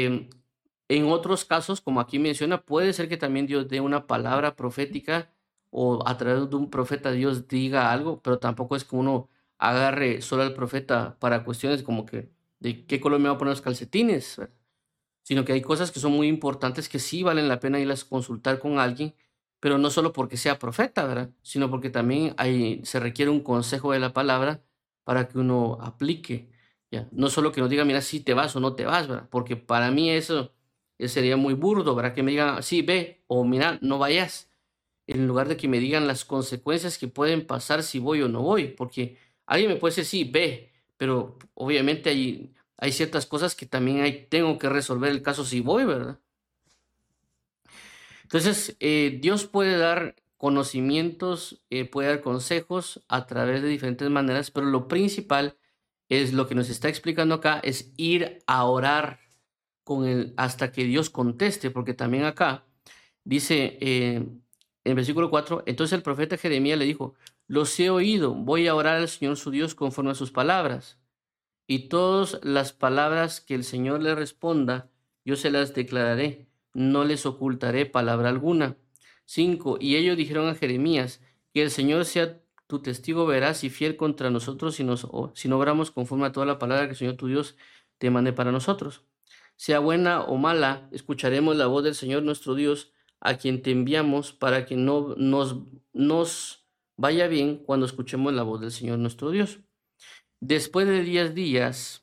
en otros casos, como aquí menciona, puede ser que también Dios dé una palabra profética o a través de un profeta Dios diga algo, pero tampoco es que uno agarre solo al profeta para cuestiones como que de qué color me voy a poner los calcetines, ¿verdad? Sino que hay cosas que son muy importantes que sí valen la pena irlas a consultar con alguien, pero no solo porque sea profeta, ¿verdad? Sino porque también se requiere un consejo de la palabra para que uno aplique, ¿ya? No solo que nos diga, mira, si te vas o no te vas, ¿verdad? Porque para mí eso sería muy burdo, ¿verdad? Que me digan, sí, ve, o mira, no vayas, en lugar de que me digan las consecuencias que pueden pasar si voy o no voy, porque alguien me puede decir, sí, ve, pero obviamente hay ciertas cosas que también tengo que resolver el caso si voy, ¿verdad? Entonces, Dios puede dar conocimientos, puede dar consejos a través de diferentes maneras, pero lo principal es lo que nos está explicando acá, es ir a orar con él hasta que Dios conteste, porque también acá dice en versículo 4, entonces el profeta Jeremías le dijo, los he oído, voy a orar al Señor su Dios conforme a sus palabras. Y todas las palabras que el Señor le responda, yo se las declararé, no les ocultaré palabra alguna. 5. Y ellos dijeron a Jeremías, que el Señor sea tu testigo veraz y fiel contra nosotros si no obramos conforme a toda la palabra que el Señor tu Dios te mande para nosotros. Sea buena o mala, escucharemos la voz del Señor nuestro Dios, a quien te enviamos para que no nos vaya bien cuando escuchemos la voz del Señor nuestro Dios. Después de 10 días,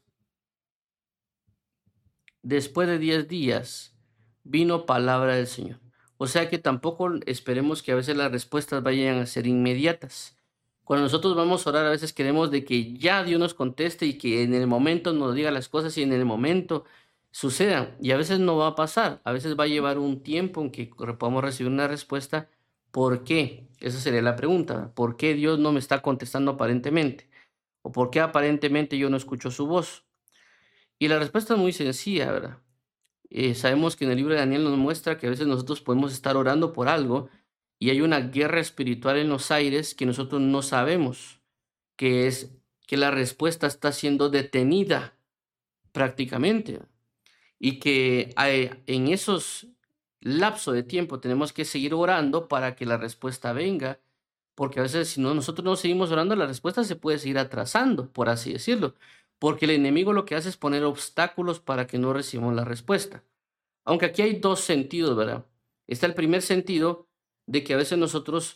después de 10 días, vino palabra del Señor. O sea que tampoco esperemos que a veces las respuestas vayan a ser inmediatas. Cuando nosotros vamos a orar, a veces queremos de que ya Dios nos conteste y que en el momento nos diga las cosas y en el momento sucedan. Y a veces no va a pasar. A veces va a llevar un tiempo en que podamos recibir una respuesta. ¿Por qué? Esa sería la pregunta. ¿Por qué Dios no me está contestando aparentemente? ¿O por qué aparentemente yo no escucho su voz? Y la respuesta es muy sencilla, ¿verdad? Sabemos que en el libro de Daniel nos muestra que a veces nosotros podemos estar orando por algo y hay una guerra espiritual en los aires que nosotros no sabemos, que es que la respuesta está siendo detenida prácticamente y que en esos lapsos de tiempo tenemos que seguir orando para que la respuesta venga, porque a veces si no nosotros no seguimos orando, la respuesta se puede seguir atrasando, por así decirlo, porque el enemigo lo que hace es poner obstáculos para que no recibamos la respuesta. Aunque aquí hay dos sentidos, ¿verdad? Está el primer sentido de que a veces nosotros,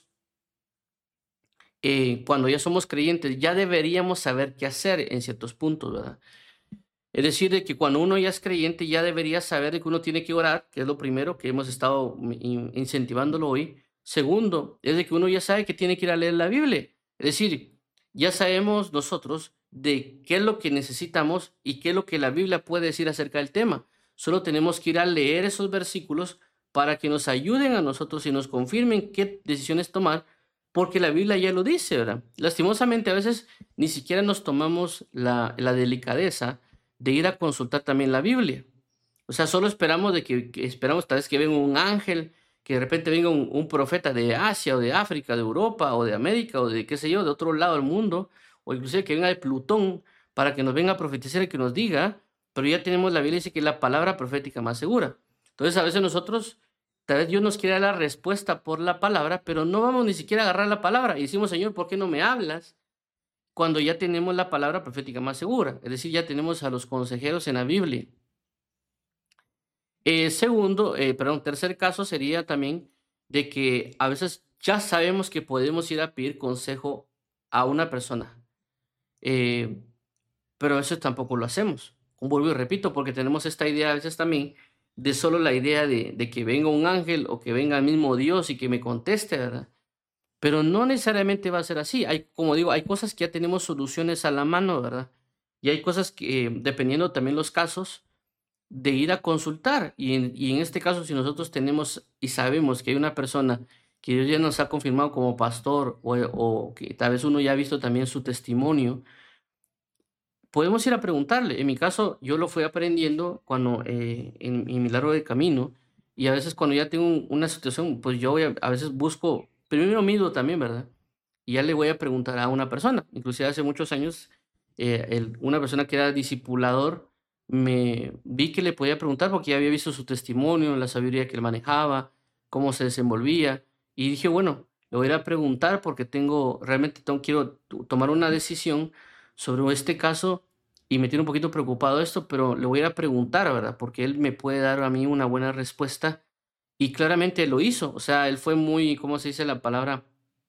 cuando ya somos creyentes, ya deberíamos saber qué hacer en ciertos puntos, ¿verdad? Es decir, de que cuando uno ya es creyente, ya debería saber de que uno tiene que orar, que es lo primero que hemos estado incentivándolo hoy. Segundo, es de que uno ya sabe que tiene que ir a leer la Biblia. Es decir, ya sabemos nosotros de qué es lo que necesitamos y qué es lo que la Biblia puede decir acerca del tema. Solo tenemos que ir a leer esos versículos para que nos ayuden a nosotros y nos confirmen qué decisiones tomar, porque la Biblia ya lo dice, ¿verdad? Lastimosamente, a veces ni siquiera nos tomamos la delicadeza de ir a consultar también la Biblia. O sea, solo esperamos de que esperamos tal vez que venga un ángel, que de repente venga un profeta de Asia o de África, de Europa o de América o de qué sé yo, de otro lado del mundo, o inclusive que venga de Plutón para que nos venga a profetizar y que nos diga, pero ya tenemos la Biblia, dice que es la palabra profética más segura. Entonces a veces nosotros, tal vez Dios nos quiere dar la respuesta por la palabra, pero no vamos ni siquiera a agarrar la palabra y decimos, Señor, ¿por qué no me hablas? Cuando ya tenemos la palabra profética más segura, es decir, ya tenemos a los consejeros en la Biblia. Tercer caso sería también de que a veces ya sabemos que podemos ir a pedir consejo a una persona, eh, pero a veces tampoco lo hacemos. Vuelvo y repito, porque tenemos esta idea a veces también de solo la idea de que venga un ángel o que venga el mismo Dios y que me conteste, ¿verdad? Pero no necesariamente va a ser así. Hay, como digo, hay cosas que ya tenemos soluciones a la mano, ¿verdad? Y hay cosas que, dependiendo también los casos, de ir a consultar. Y en este caso, si nosotros tenemos y sabemos que hay una persona que Dios ya nos ha confirmado como pastor o que tal vez uno ya ha visto también su testimonio, podemos ir a preguntarle. En mi caso, yo lo fui aprendiendo cuando en mi largo de camino y a veces cuando ya tengo una situación, pues yo a veces busco, primero mismo también, ¿verdad? Y ya le voy a preguntar a una persona. Inclusive hace muchos años, una persona que era discipulador, me vi que le podía preguntar porque ya había visto su testimonio, la sabiduría que él manejaba, cómo se desenvolvía. Y dije, bueno, le voy a ir a preguntar porque quiero tomar una decisión sobre este caso y me tiene un poquito preocupado esto, pero le voy a ir a preguntar, ¿verdad? Porque él me puede dar a mí una buena respuesta. Y claramente lo hizo. O sea, él fue muy, ¿cómo se dice la palabra?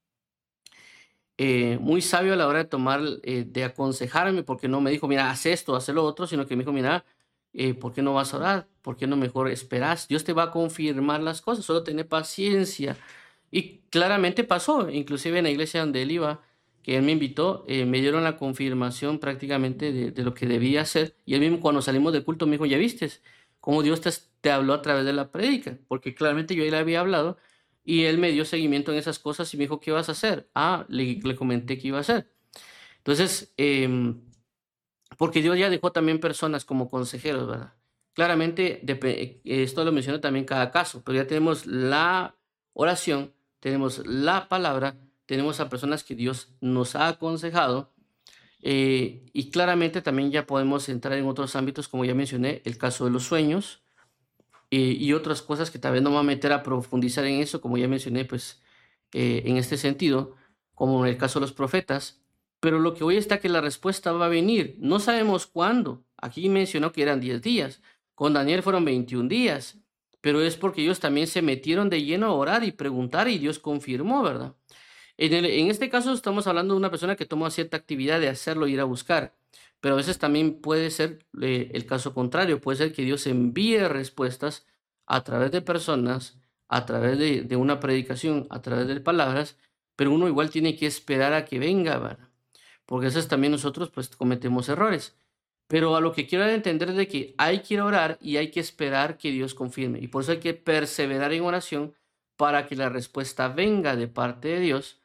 Muy sabio a la hora de tomar, de aconsejarme, porque no me dijo, mira, haz esto, haz lo otro, sino que me dijo, mira, ¿por qué no vas a orar? ¿Por qué no mejor esperas? Dios te va a confirmar las cosas, solo tener paciencia. Y claramente pasó, inclusive en la iglesia donde él iba, que él me invitó, me dieron la confirmación prácticamente de lo que debía hacer. Y él mismo cuando salimos del culto me dijo, ya vistes cómo Dios te habló a través de la prédica, porque claramente yo ya le había hablado y él me dio seguimiento en esas cosas y me dijo, ¿qué vas a hacer? Ah, le comenté qué iba a hacer. Entonces, porque Dios ya dejó también personas como consejeros, ¿verdad? Claramente, esto lo menciono también cada caso, pero ya tenemos la oración, tenemos la palabra, tenemos a personas que Dios nos ha aconsejado, y claramente también ya podemos entrar en otros ámbitos, como ya mencioné, el caso de los sueños, y otras cosas que tal vez no me voy a meter a profundizar en eso, como ya mencioné, pues en este sentido, como en el caso de los profetas, pero lo que hoy está que la respuesta va a venir. No sabemos cuándo. Aquí mencionó que eran 10 días. Con Daniel fueron 21 días, pero es porque ellos también se metieron de lleno a orar y preguntar y Dios confirmó, ¿verdad? En este caso estamos hablando de una persona que toma cierta actividad de hacerlo, ir a buscar, pero a veces también puede ser el caso contrario, puede ser que Dios envíe respuestas a través de personas, a través de una predicación, a través de palabras, pero uno igual tiene que esperar a que venga, ¿verdad? Porque a veces también nosotros pues cometemos errores. Pero a lo que quiero entender es de que hay que ir a orar y hay que esperar que Dios confirme. Y por eso hay que perseverar en oración para que la respuesta venga de parte de Dios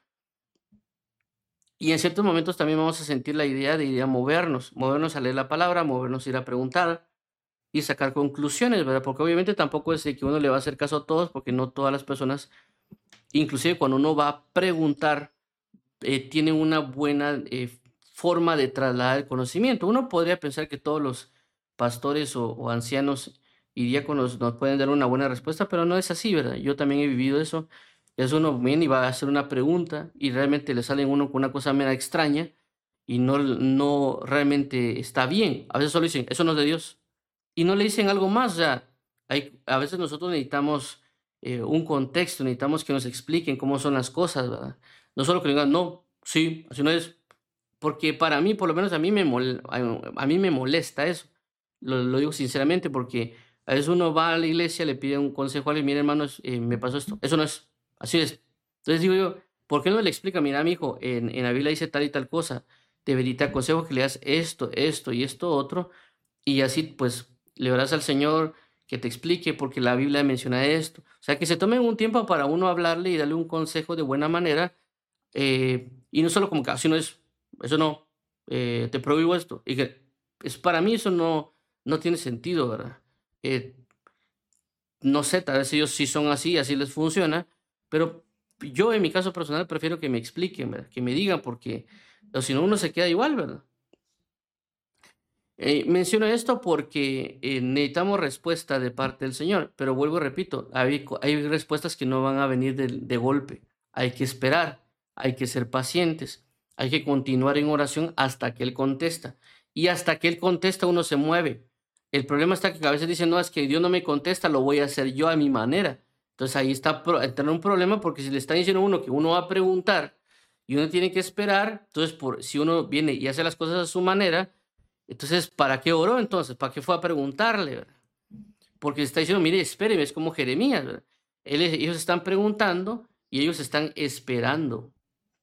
y en ciertos momentos también vamos a sentir la idea de ir a movernos a leer la palabra, movernos a ir a preguntar y sacar conclusiones, ¿verdad? Porque obviamente tampoco es de que uno le va a hacer caso a todos, porque no todas las personas, inclusive cuando uno va a preguntar, tienen una buena forma de trasladar el conocimiento. Uno podría pensar que todos los pastores o ancianos y diáconos nos pueden dar una buena respuesta, pero no es así, ¿verdad? Yo también he vivido eso. Es uno viene y va a hacer una pregunta y realmente le sale uno con una cosa mera extraña y no realmente está bien. A veces solo dicen, eso no es de Dios. Y no le dicen algo más. O sea, a veces nosotros necesitamos un contexto, necesitamos que nos expliquen cómo son las cosas, ¿verdad? No solo que digan, no, sí, así no es. Porque para mí, por lo menos a mí me molesta eso. lo digo sinceramente porque a veces uno va a la iglesia, le pide un consejo a alguien, mire hermanos, me pasó esto, eso no es, así es. Entonces digo yo, ¿por qué no le explica? Mira, mi hijo, en la Biblia dice tal y tal cosa, te aconsejo que leas esto, esto y esto otro, y así pues le orás al Señor que te explique porque la Biblia menciona esto. O sea, que se tomen un tiempo para uno hablarle y darle un consejo de buena manera, y no solo como que así no es, eso no, te prohíbo esto. Y que es, para mí eso no tiene sentido, ¿verdad? Eh, no sé, tal vez ellos sí son así, así les funciona, pero yo en mi caso personal prefiero que me expliquen, ¿verdad? Que me digan, porque o si no uno se queda igual, ¿verdad? Menciono esto porque necesitamos respuesta de parte del Señor, pero vuelvo y repito, hay respuestas que no van a venir de golpe. Hay que esperar, hay que ser pacientes, hay que continuar en oración hasta que Él contesta. Y hasta que Él contesta, uno se mueve. El problema está que a veces dicen, no, es que Dios no me contesta, lo voy a hacer yo a mi manera. Entonces ahí está entra un problema porque si le está diciendo a uno que uno va a preguntar y uno tiene que esperar, entonces si uno viene y hace las cosas a su manera, entonces, ¿para qué oró entonces? ¿Para qué fue a preguntarle, verdad? Porque está diciendo, mire, espéreme, es como Jeremías, ¿verdad? Ellos están preguntando y ellos están esperando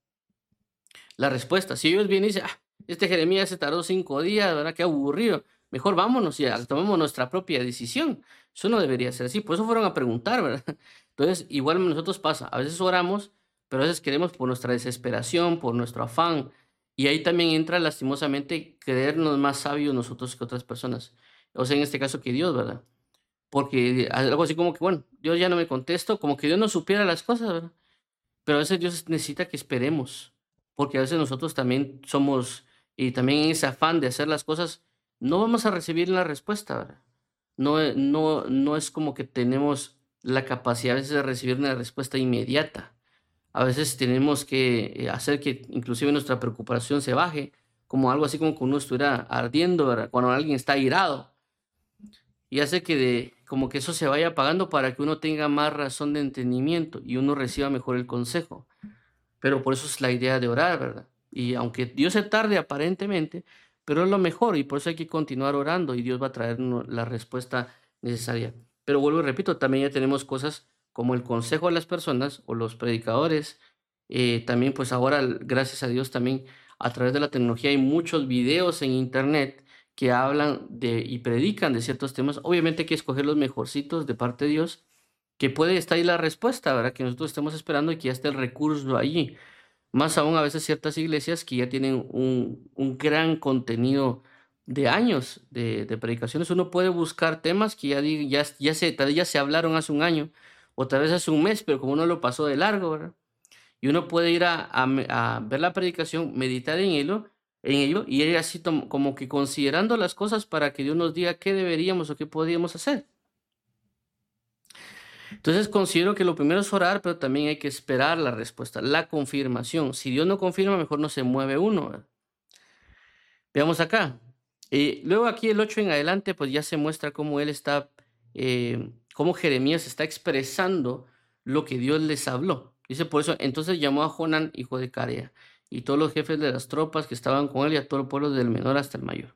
la respuesta. Si ellos vienen y dicen, este Jeremías se tardó 5 días, ¿verdad? Qué aburrido. Mejor vámonos y tomemos nuestra propia decisión. Eso no debería ser así. Por eso fueron a preguntar, ¿verdad? Entonces, igual nosotros pasa. A veces oramos, pero a veces queremos por nuestra desesperación, por nuestro afán. Y ahí también entra lastimosamente creernos más sabios nosotros que otras personas. O sea, en este caso que Dios, ¿verdad? Porque algo así como que, bueno, Dios ya no me contestó, como que Dios no supiera las cosas, ¿verdad? Pero a veces Dios necesita que esperemos, porque a veces nosotros también somos, y también en ese afán de hacer las cosas, no vamos a recibir la respuesta, ¿verdad? No es como que tenemos la capacidad a veces de recibir una respuesta inmediata. A veces tenemos que hacer que inclusive nuestra preocupación se baje, como algo así como que uno estuviera ardiendo, ¿verdad? Cuando alguien está irado y hace que como que eso se vaya apagando para que uno tenga más razón de entendimiento y uno reciba mejor el consejo. Pero por eso es la idea de orar, ¿verdad? Y aunque Dios se tarde aparentemente, pero es lo mejor y por eso hay que continuar orando y Dios va a traernos la respuesta necesaria. Pero vuelvo y repito, también ya tenemos cosas como el consejo a las personas o los predicadores. También pues ahora, gracias a Dios, también a través de la tecnología hay muchos videos en internet que hablan de y predican de ciertos temas. Obviamente hay que escoger los mejorcitos de parte de Dios, que puede estar ahí la respuesta, ¿verdad? Que nosotros estemos esperando y que ya esté el recurso allí. Más aún a veces ciertas iglesias que ya tienen un gran contenido de años de predicaciones. Uno puede buscar temas que tal vez ya se hablaron hace un año o tal vez hace un mes, pero como uno lo pasó de largo, ¿verdad? Y uno puede ir a ver la predicación, meditar en ello y ir así como que considerando las cosas para que Dios nos diga qué deberíamos o qué podríamos hacer. Entonces considero que lo primero es orar, pero también hay que esperar la respuesta, la confirmación. Si Dios no confirma, mejor no se mueve uno, ¿verdad? Veamos acá. Luego aquí el 8 en adelante, pues ya se muestra cómo él está, cómo Jeremías está expresando lo que Dios les habló. Dice por eso, entonces llamó a Jonán, hijo de Carea, y todos los jefes de las tropas que estaban con él y a todo el pueblo, del menor hasta el mayor.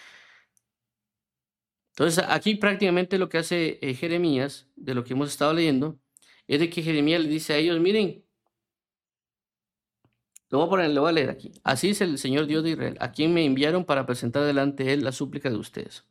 Entonces aquí prácticamente lo que hace Jeremías, de lo que hemos estado leyendo, es de que Jeremías le dice a ellos, miren, lo voy a leer aquí. Así es el Señor Dios de Israel, a quien me enviaron para presentar delante de él la súplica de ustedes.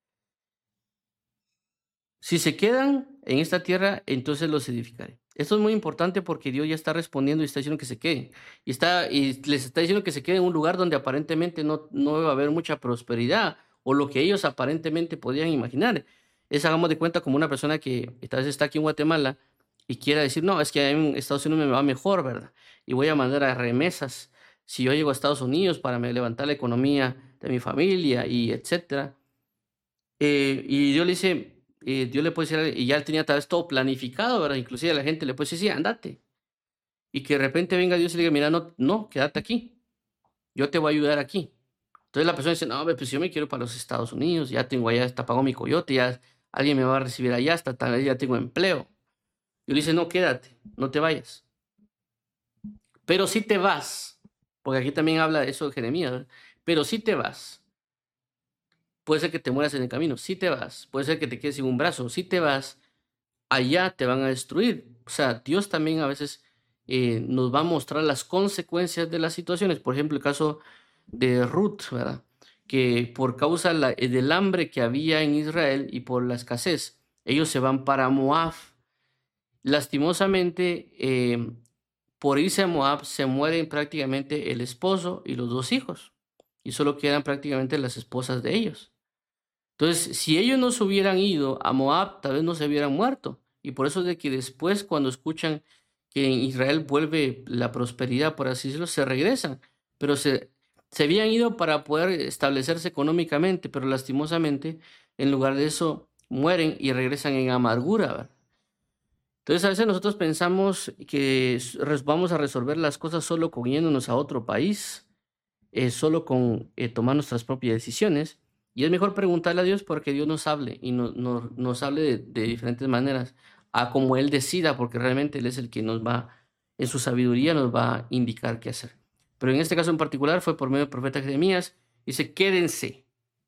Si se quedan en esta tierra, entonces los edificaré. Esto es muy importante porque Dios ya está respondiendo y está diciendo que se queden. Y les está diciendo que se queden en un lugar donde aparentemente no va a haber mucha prosperidad o lo que ellos aparentemente podían imaginar. Es, hagamos de cuenta, como una persona que tal vez está aquí en Guatemala y quiera decir, no, es que en Estados Unidos me va mejor, ¿verdad? Y voy a mandar a remesas si yo llego a Estados Unidos para levantar la economía de mi familia y etcétera. Y Dios le dice, Dios le puede decir, y ya él tenía tal vez todo planificado, ¿verdad? Inclusive a la gente le puede decir, sí, andate. Y que de repente venga Dios y le diga, mira, no, quédate aquí. Yo te voy a ayudar aquí. Entonces la persona dice, no, pues yo me quiero para los Estados Unidos, ya tengo allá, está pago mi coyote, ya alguien me va a recibir allá, hasta tal vez ya tengo empleo. Y le dice, no, quédate, no te vayas. Pero si te vas, porque aquí también habla de eso de Jeremías, ¿verdad? Pero si te vas, puede ser que te mueras en el camino, sí te vas, puede ser que te quedes sin un brazo, sí te vas, allá te van a destruir. O sea, Dios también a veces nos va a mostrar las consecuencias de las situaciones. Por ejemplo, el caso de Ruth, ¿verdad? Que por causa del hambre que había en Israel y por la escasez, ellos se van para Moab. Lastimosamente, por irse a Moab se mueren prácticamente el esposo y los 2 hijos, y solo quedan prácticamente las esposas de ellos. Entonces, si ellos no se hubieran ido a Moab, tal vez no se hubieran muerto. Y por eso es de que después, cuando escuchan que en Israel vuelve la prosperidad, por así decirlo, se regresan. Pero se habían ido para poder establecerse económicamente, pero lastimosamente, en lugar de eso, mueren y regresan en amargura, ¿verdad? Entonces, a veces nosotros pensamos que vamos a resolver las cosas solo con yéndonos a otro país, solo con tomar nuestras propias decisiones. Y es mejor preguntarle a Dios porque Dios nos hable y nos hable de diferentes maneras, a como Él decida, porque realmente Él es el que nos va, en su sabiduría, nos va a indicar qué hacer. Pero en este caso en particular fue por medio del profeta Jeremías. Dice, quédense.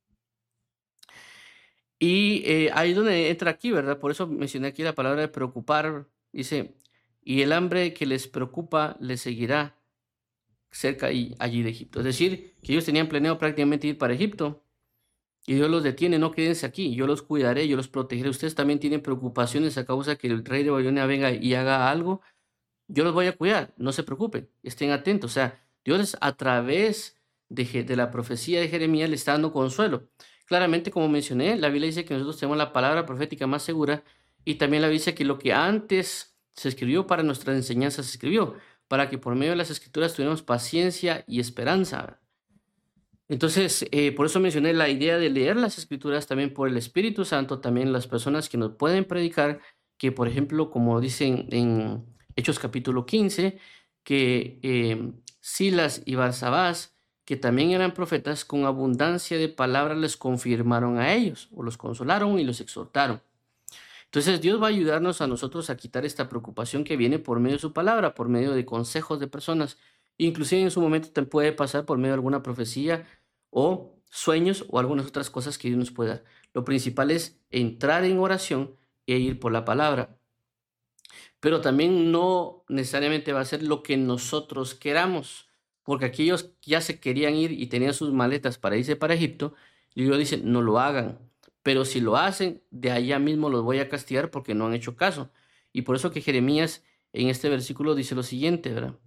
Y ahí es donde entra aquí, ¿verdad? Por eso mencioné aquí la palabra de preocupar. Dice, y el hambre que les preocupa les seguirá cerca y allí de Egipto. Es decir, que ellos tenían planeado prácticamente ir para Egipto y Dios los detiene, no quédense aquí, yo los cuidaré, yo los protegeré. Ustedes también tienen preocupaciones a causa que el rey de Babilonia venga y haga algo, yo los voy a cuidar, no se preocupen, estén atentos. O sea, Dios a través de la profecía de Jeremías le está dando consuelo. Claramente, como mencioné, la Biblia dice que nosotros tenemos la palabra profética más segura y también la Biblia dice que lo que antes se escribió para nuestras enseñanzas se escribió, para que por medio de las escrituras tuviéramos paciencia y esperanza. Entonces, por eso mencioné la idea de leer las escrituras también por el Espíritu Santo, también las personas que nos pueden predicar, que por ejemplo, como dicen en Hechos capítulo 15, que Silas y Barsabás, que también eran profetas, con abundancia de palabras les confirmaron a ellos, o los consolaron y los exhortaron. Entonces, Dios va a ayudarnos a nosotros a quitar esta preocupación que viene por medio de su palabra, por medio de consejos de personas. Inclusive en su momento te puede pasar por medio de alguna profecía o sueños o algunas otras cosas que Dios nos pueda dar. Lo principal es entrar en oración e ir por la palabra. Pero también no necesariamente va a ser lo que nosotros queramos, porque aquellos ya se querían ir y tenían sus maletas para irse para Egipto, y Dios dice, no lo hagan, pero si lo hacen, de allá mismo los voy a castigar porque no han hecho caso. Y por eso que Jeremías en este versículo dice lo siguiente, ¿verdad?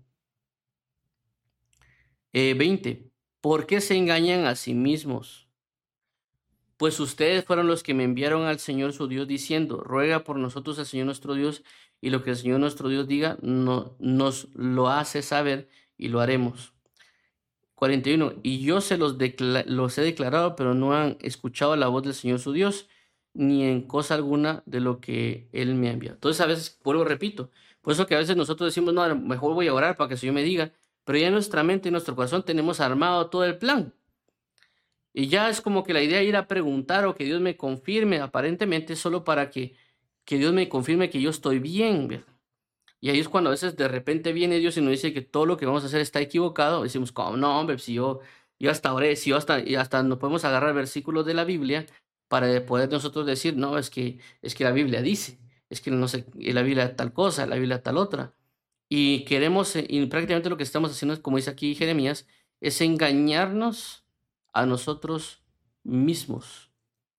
20. ¿Por qué se engañan a sí mismos? Pues ustedes fueron los que me enviaron al Señor su Dios diciendo, ruega por nosotros al Señor nuestro Dios, y lo que el Señor nuestro Dios diga, nos lo hace saber y lo haremos. 41. Y yo los he declarado, pero no han escuchado la voz del Señor su Dios, ni en cosa alguna de lo que Él me ha enviado. Entonces a veces, vuelvo, repito, por eso que a veces nosotros decimos, no, a lo mejor voy a orar para que el Señor me diga, pero ya en nuestra mente y en nuestro corazón tenemos armado todo el plan. Y ya es como que la idea de ir a preguntar o que Dios me confirme, aparentemente solo para que Dios me confirme que yo estoy bien, ¿verdad? Y ahí es cuando a veces de repente viene Dios y nos dice que todo lo que vamos a hacer está equivocado. Decimos, ¿cómo no, hombre? Si yo hasta oré, si yo hasta, y hasta nos podemos agarrar versículos de la Biblia para poder nosotros decir, no, es que la Biblia dice, es que no sé, la Biblia tal cosa, la Biblia tal otra. Y queremos, y prácticamente lo que estamos haciendo, como dice aquí Jeremías, es engañarnos a nosotros mismos.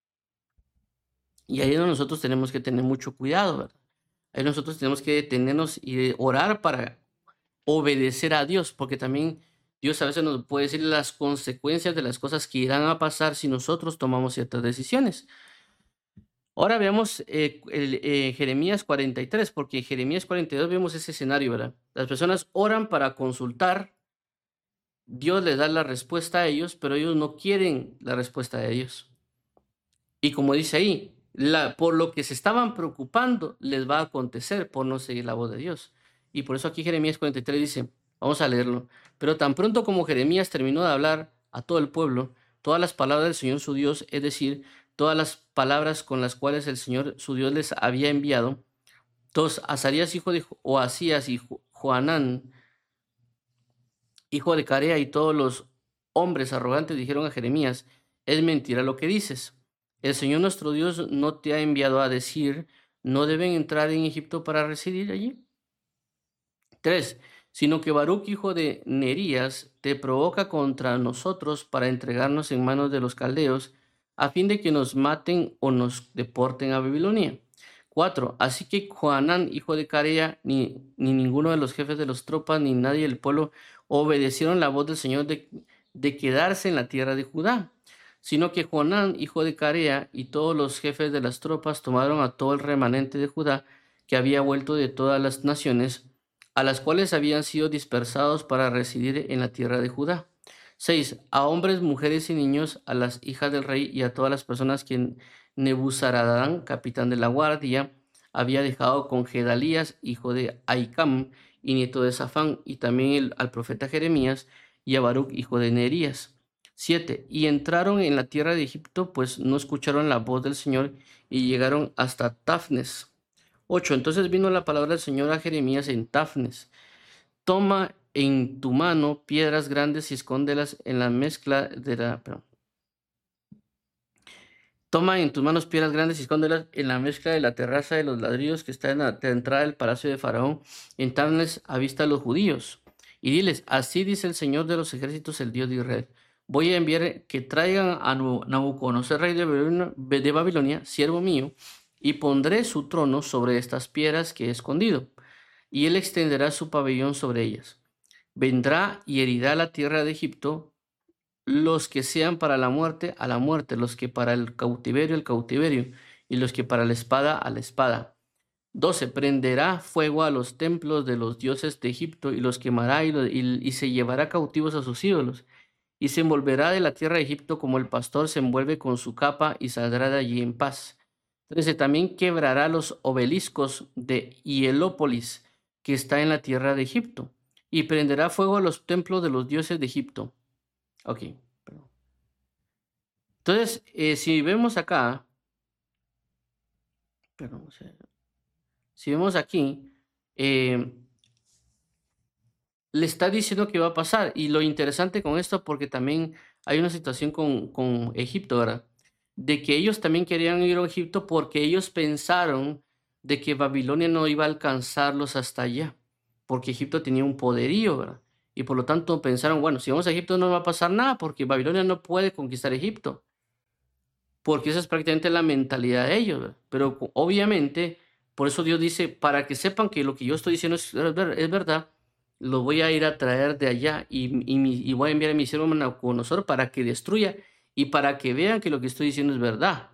Y ahí es donde nosotros tenemos que tener mucho cuidado, ¿verdad? Ahí nosotros tenemos que detenernos y orar para obedecer a Dios, porque también Dios a veces nos puede decir las consecuencias de las cosas que irán a pasar si nosotros tomamos ciertas decisiones. Ahora veamos Jeremías 43, porque en Jeremías 42 vemos ese escenario, ¿verdad? Las personas oran para consultar, Dios les da la respuesta a ellos, pero ellos no quieren la respuesta de Dios. Y como dice ahí, por lo que se estaban preocupando, les va a acontecer por no seguir la voz de Dios. Y por eso aquí Jeremías 43 dice, vamos a leerlo, pero tan pronto como Jeremías terminó de hablar a todo el pueblo, todas las palabras del Señor su Dios, es decir, todas las palabras con las cuales el Señor su Dios les había enviado, entonces Azarías hijo de Oasías y Joanán hijo de Carea y todos los hombres arrogantes dijeron a Jeremías, es mentira lo que dices. El Señor nuestro Dios no te ha enviado a decir, no deben entrar en Egipto para residir allí. 3. Sino que Baruch, hijo de Nerías, te provoca contra nosotros para entregarnos en manos de los caldeos, a fin de que nos maten o nos deporten a Babilonia. 4. Así que Johanán, hijo de Carea, ni ninguno de los jefes de las tropas, ni nadie del pueblo obedecieron la voz del Señor de quedarse en la tierra de Judá, sino que Johanán, hijo de Carea, y todos los jefes de las tropas tomaron a todo el remanente de Judá que había vuelto de todas las naciones, a las cuales habían sido dispersados para residir en la tierra de Judá. 6. A hombres, mujeres y niños, a las hijas del rey y a todas las personas que Nebuzaradán, capitán de la guardia, había dejado con Gedalías, hijo de Ahicam y nieto de Safán, y también al profeta Jeremías, y a Baruch, hijo de Nerías. 7. Y entraron en la tierra de Egipto, pues no escucharon la voz del Señor, y llegaron hasta Tafnes. 8. Entonces vino la palabra del Señor a Jeremías en Tafnes. Toma en tu mano piedras grandes y escóndelas en la mezcla de la... Perdón. Toma en tus manos piedras grandes y escóndelas en la mezcla de la terraza de los ladrillos que está en la entrada del palacio de Faraón, en Tafnes a vista a los judíos. Y diles, así dice el Señor de los ejércitos, el Dios de Israel. Voy a enviar que traigan a Nabucodonosor, rey de Babilonia, siervo mío, y pondré su trono sobre estas piedras que he escondido, y él extenderá su pabellón sobre ellas. Vendrá y herirá la tierra de Egipto, los que sean para la muerte, a la muerte, los que para el cautiverio, y los que para la espada, a la espada. 12. Prenderá fuego a los templos de los dioses de Egipto y los quemará y se llevará cautivos a sus ídolos. Y se envolverá de la tierra de Egipto como el pastor se envuelve con su capa y saldrá de allí en paz. 13. También quebrará los obeliscos de Hielópolis, que está en la tierra de Egipto, y prenderá fuego a los templos de los dioses de Egipto. Ok. Entonces, si vemos acá, si vemos aquí, le está diciendo que va a pasar. Y lo interesante con esto, porque también hay una situación con Egipto, ¿verdad? De que ellos también querían ir a Egipto porque ellos pensaron de que Babilonia no iba a alcanzarlos hasta allá, porque Egipto tenía un poderío, ¿verdad? Y por lo tanto pensaron, bueno, si vamos a Egipto no va a pasar nada porque Babilonia no puede conquistar Egipto, porque esa es prácticamente la mentalidad de ellos, ¿verdad? Pero obviamente, por eso Dios dice, para que sepan que lo que yo estoy diciendo es verdad, lo voy a ir a traer de allá y voy a enviar a mi siervo Nabucodonosor para que destruya y para que vean que lo que estoy diciendo es verdad.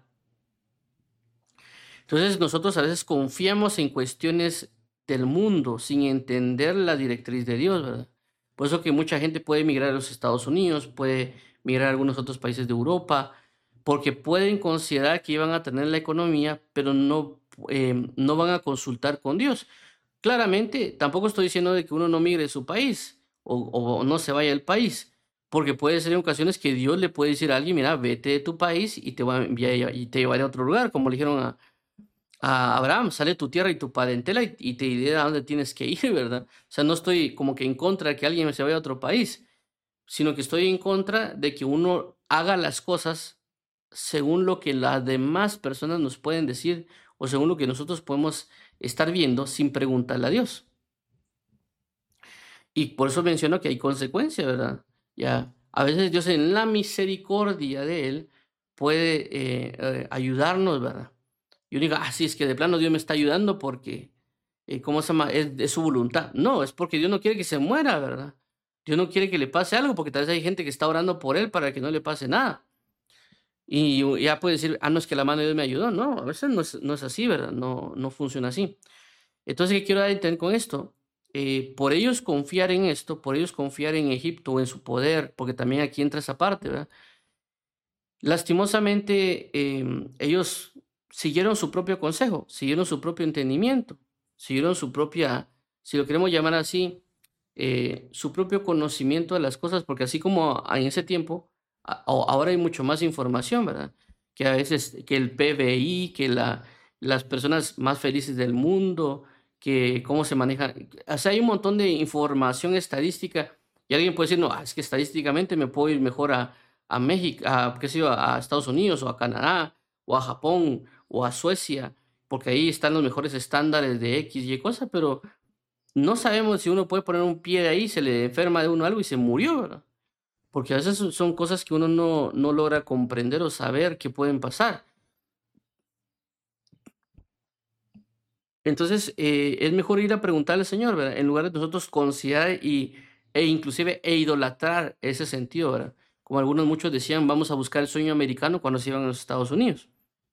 Entonces nosotros a veces confiamos en cuestiones del mundo sin entender la directriz de Dios, ¿verdad? Por eso que mucha gente puede emigrar a los Estados Unidos, puede migrar a algunos otros países de Europa, porque pueden considerar que iban a tener la economía, pero no van a consultar con Dios. Claramente, tampoco estoy diciendo de que uno no migre de su país o no se vaya del país, porque puede ser en ocasiones que Dios le puede decir a alguien, mira, vete de tu país y te va a enviar y te llevaré a otro lugar, como le dijeron a Abraham, sale de tu tierra y tu parentela y te diré a dónde tienes que ir, ¿verdad? O sea, no estoy como que en contra de que alguien se vaya a otro país, sino que estoy en contra de que uno haga las cosas según lo que las demás personas nos pueden decir o según lo que nosotros podemos estar viendo sin preguntarle a Dios. Y por eso menciono que hay consecuencias, ¿verdad? Ya, a veces Dios en la misericordia de Él puede ayudarnos, ¿verdad? Y uno diga, sí, es que de plano Dios me está ayudando porque, ¿cómo se llama? Es de su voluntad. No, es porque Dios no quiere que se muera, ¿verdad? Dios no quiere que le pase algo, porque tal vez hay gente que está orando por él para que no le pase nada. Y ya puede decir, no, es que la mano de Dios me ayudó. No, a veces no es así, ¿verdad? No funciona así. Entonces, ¿qué quiero dar a entender con esto? Por ellos confiar en esto, por ellos confiar en Egipto o en su poder, porque también aquí entra esa parte, ¿verdad? Lastimosamente, ellos siguieron su propio consejo, siguieron su propio entendimiento, siguieron su propia, si lo queremos llamar así, su propio conocimiento de las cosas, porque así como en ese tiempo, ahora hay mucho más información, ¿verdad? Que a veces que el PBI, que las personas más felices del mundo, que cómo se maneja, o sea, hay un montón de información estadística y alguien puede decir, no, es que estadísticamente me puedo ir mejor a México, qué sé yo, a Estados Unidos o a Canadá o a Japón o a Suecia, porque ahí están los mejores estándares de X y cosa, pero no sabemos si uno puede poner un pie ahí, se le enferma de uno algo y se murió, ¿verdad? Porque a veces son cosas que uno no logra comprender o saber que pueden pasar. Entonces, es mejor ir a preguntarle al Señor, ¿verdad? En lugar de nosotros considerar e inclusive idolatrar ese sentido, ¿verdad? Como muchos decían, vamos a buscar el sueño americano cuando se iban a los Estados Unidos.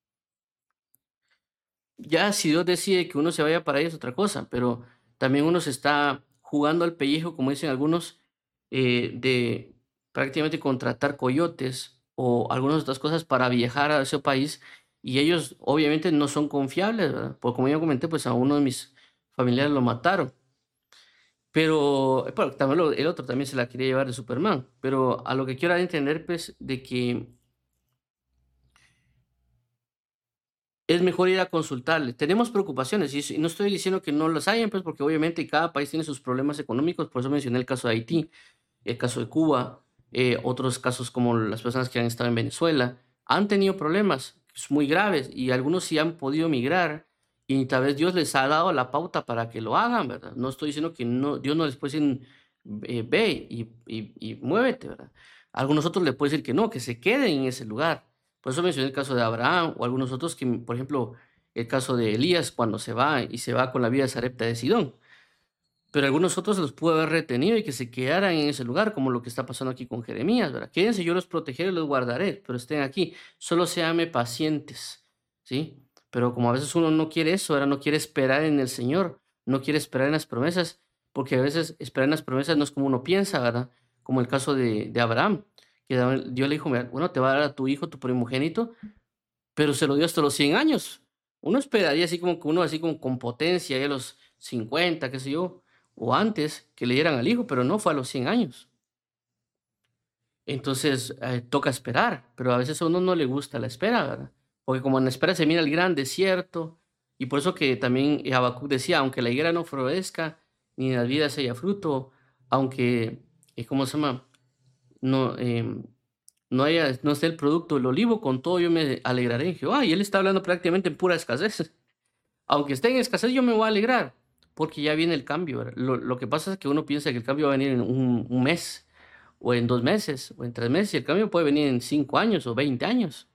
Ya si Dios decide que uno se vaya para ahí es otra cosa, pero también uno se está jugando al pellejo, como dicen algunos, de prácticamente contratar coyotes o algunas otras cosas para viajar a ese país y ellos obviamente no son confiables, ¿verdad? Porque como ya comenté, pues a uno de mis familiares lo mataron, pero bueno, también el otro también se la quería llevar de Superman, pero a lo que quiero dar a entender, pues, de que es mejor ir a consultarle. Tenemos preocupaciones y no estoy diciendo que no las hayan, pues, porque obviamente cada país tiene sus problemas económicos, por eso mencioné el caso de Haití, el caso de Cuba, otros casos como las personas que han estado en Venezuela, han tenido problemas muy graves y algunos sí han podido migrar y tal vez Dios les ha dado la pauta para que lo hagan, ¿verdad? No estoy diciendo que no, Dios no les puede decir, ve y muévete, ¿verdad? A algunos otros le puede decir que no, que se queden en ese lugar. Por eso mencioné el caso de Abraham o algunos otros que, por ejemplo, el caso de Elías cuando se va y se va con la vida de Sarepta de Sidón. Pero algunos otros los pudo haber retenido y que se quedaran en ese lugar, como lo que está pasando aquí con Jeremías, ¿verdad? Quédense, yo los protegeré y los guardaré, pero estén aquí. Solo séanme pacientes, ¿sí? Pero como a veces uno no quiere eso, ahora no quiere esperar en el Señor, no quiere esperar en las promesas, porque a veces esperar en las promesas no es como uno piensa, ¿verdad? Como el caso de Abraham, que Dios le dijo, "Mira, bueno, te va a dar a tu hijo, tu primogénito, pero se lo dio hasta los 100 años. Uno esperaría así como que uno así como con potencia, ya a los 50, qué sé yo, o antes, que le dieran al hijo, pero no fue a los 100 años. Entonces, toca esperar, pero a veces a uno no le gusta la espera, ¿verdad? Porque como en la espera se mira el gran desierto, y por eso que también Habacuc decía, aunque la higuera no florezca, ni en las vidas haya fruto, aunque, ¿cómo se llama? No, no esté el producto del olivo, con todo yo me alegraré en Jehová. Y él está hablando prácticamente en pura escasez. Aunque esté en escasez, yo me voy a alegrar, porque ya viene el cambio, ¿verdad? Lo que pasa es que uno piensa que el cambio va a venir en un mes, o en 2 meses, o en 3 meses, y el cambio puede venir en 5 años o 20 años.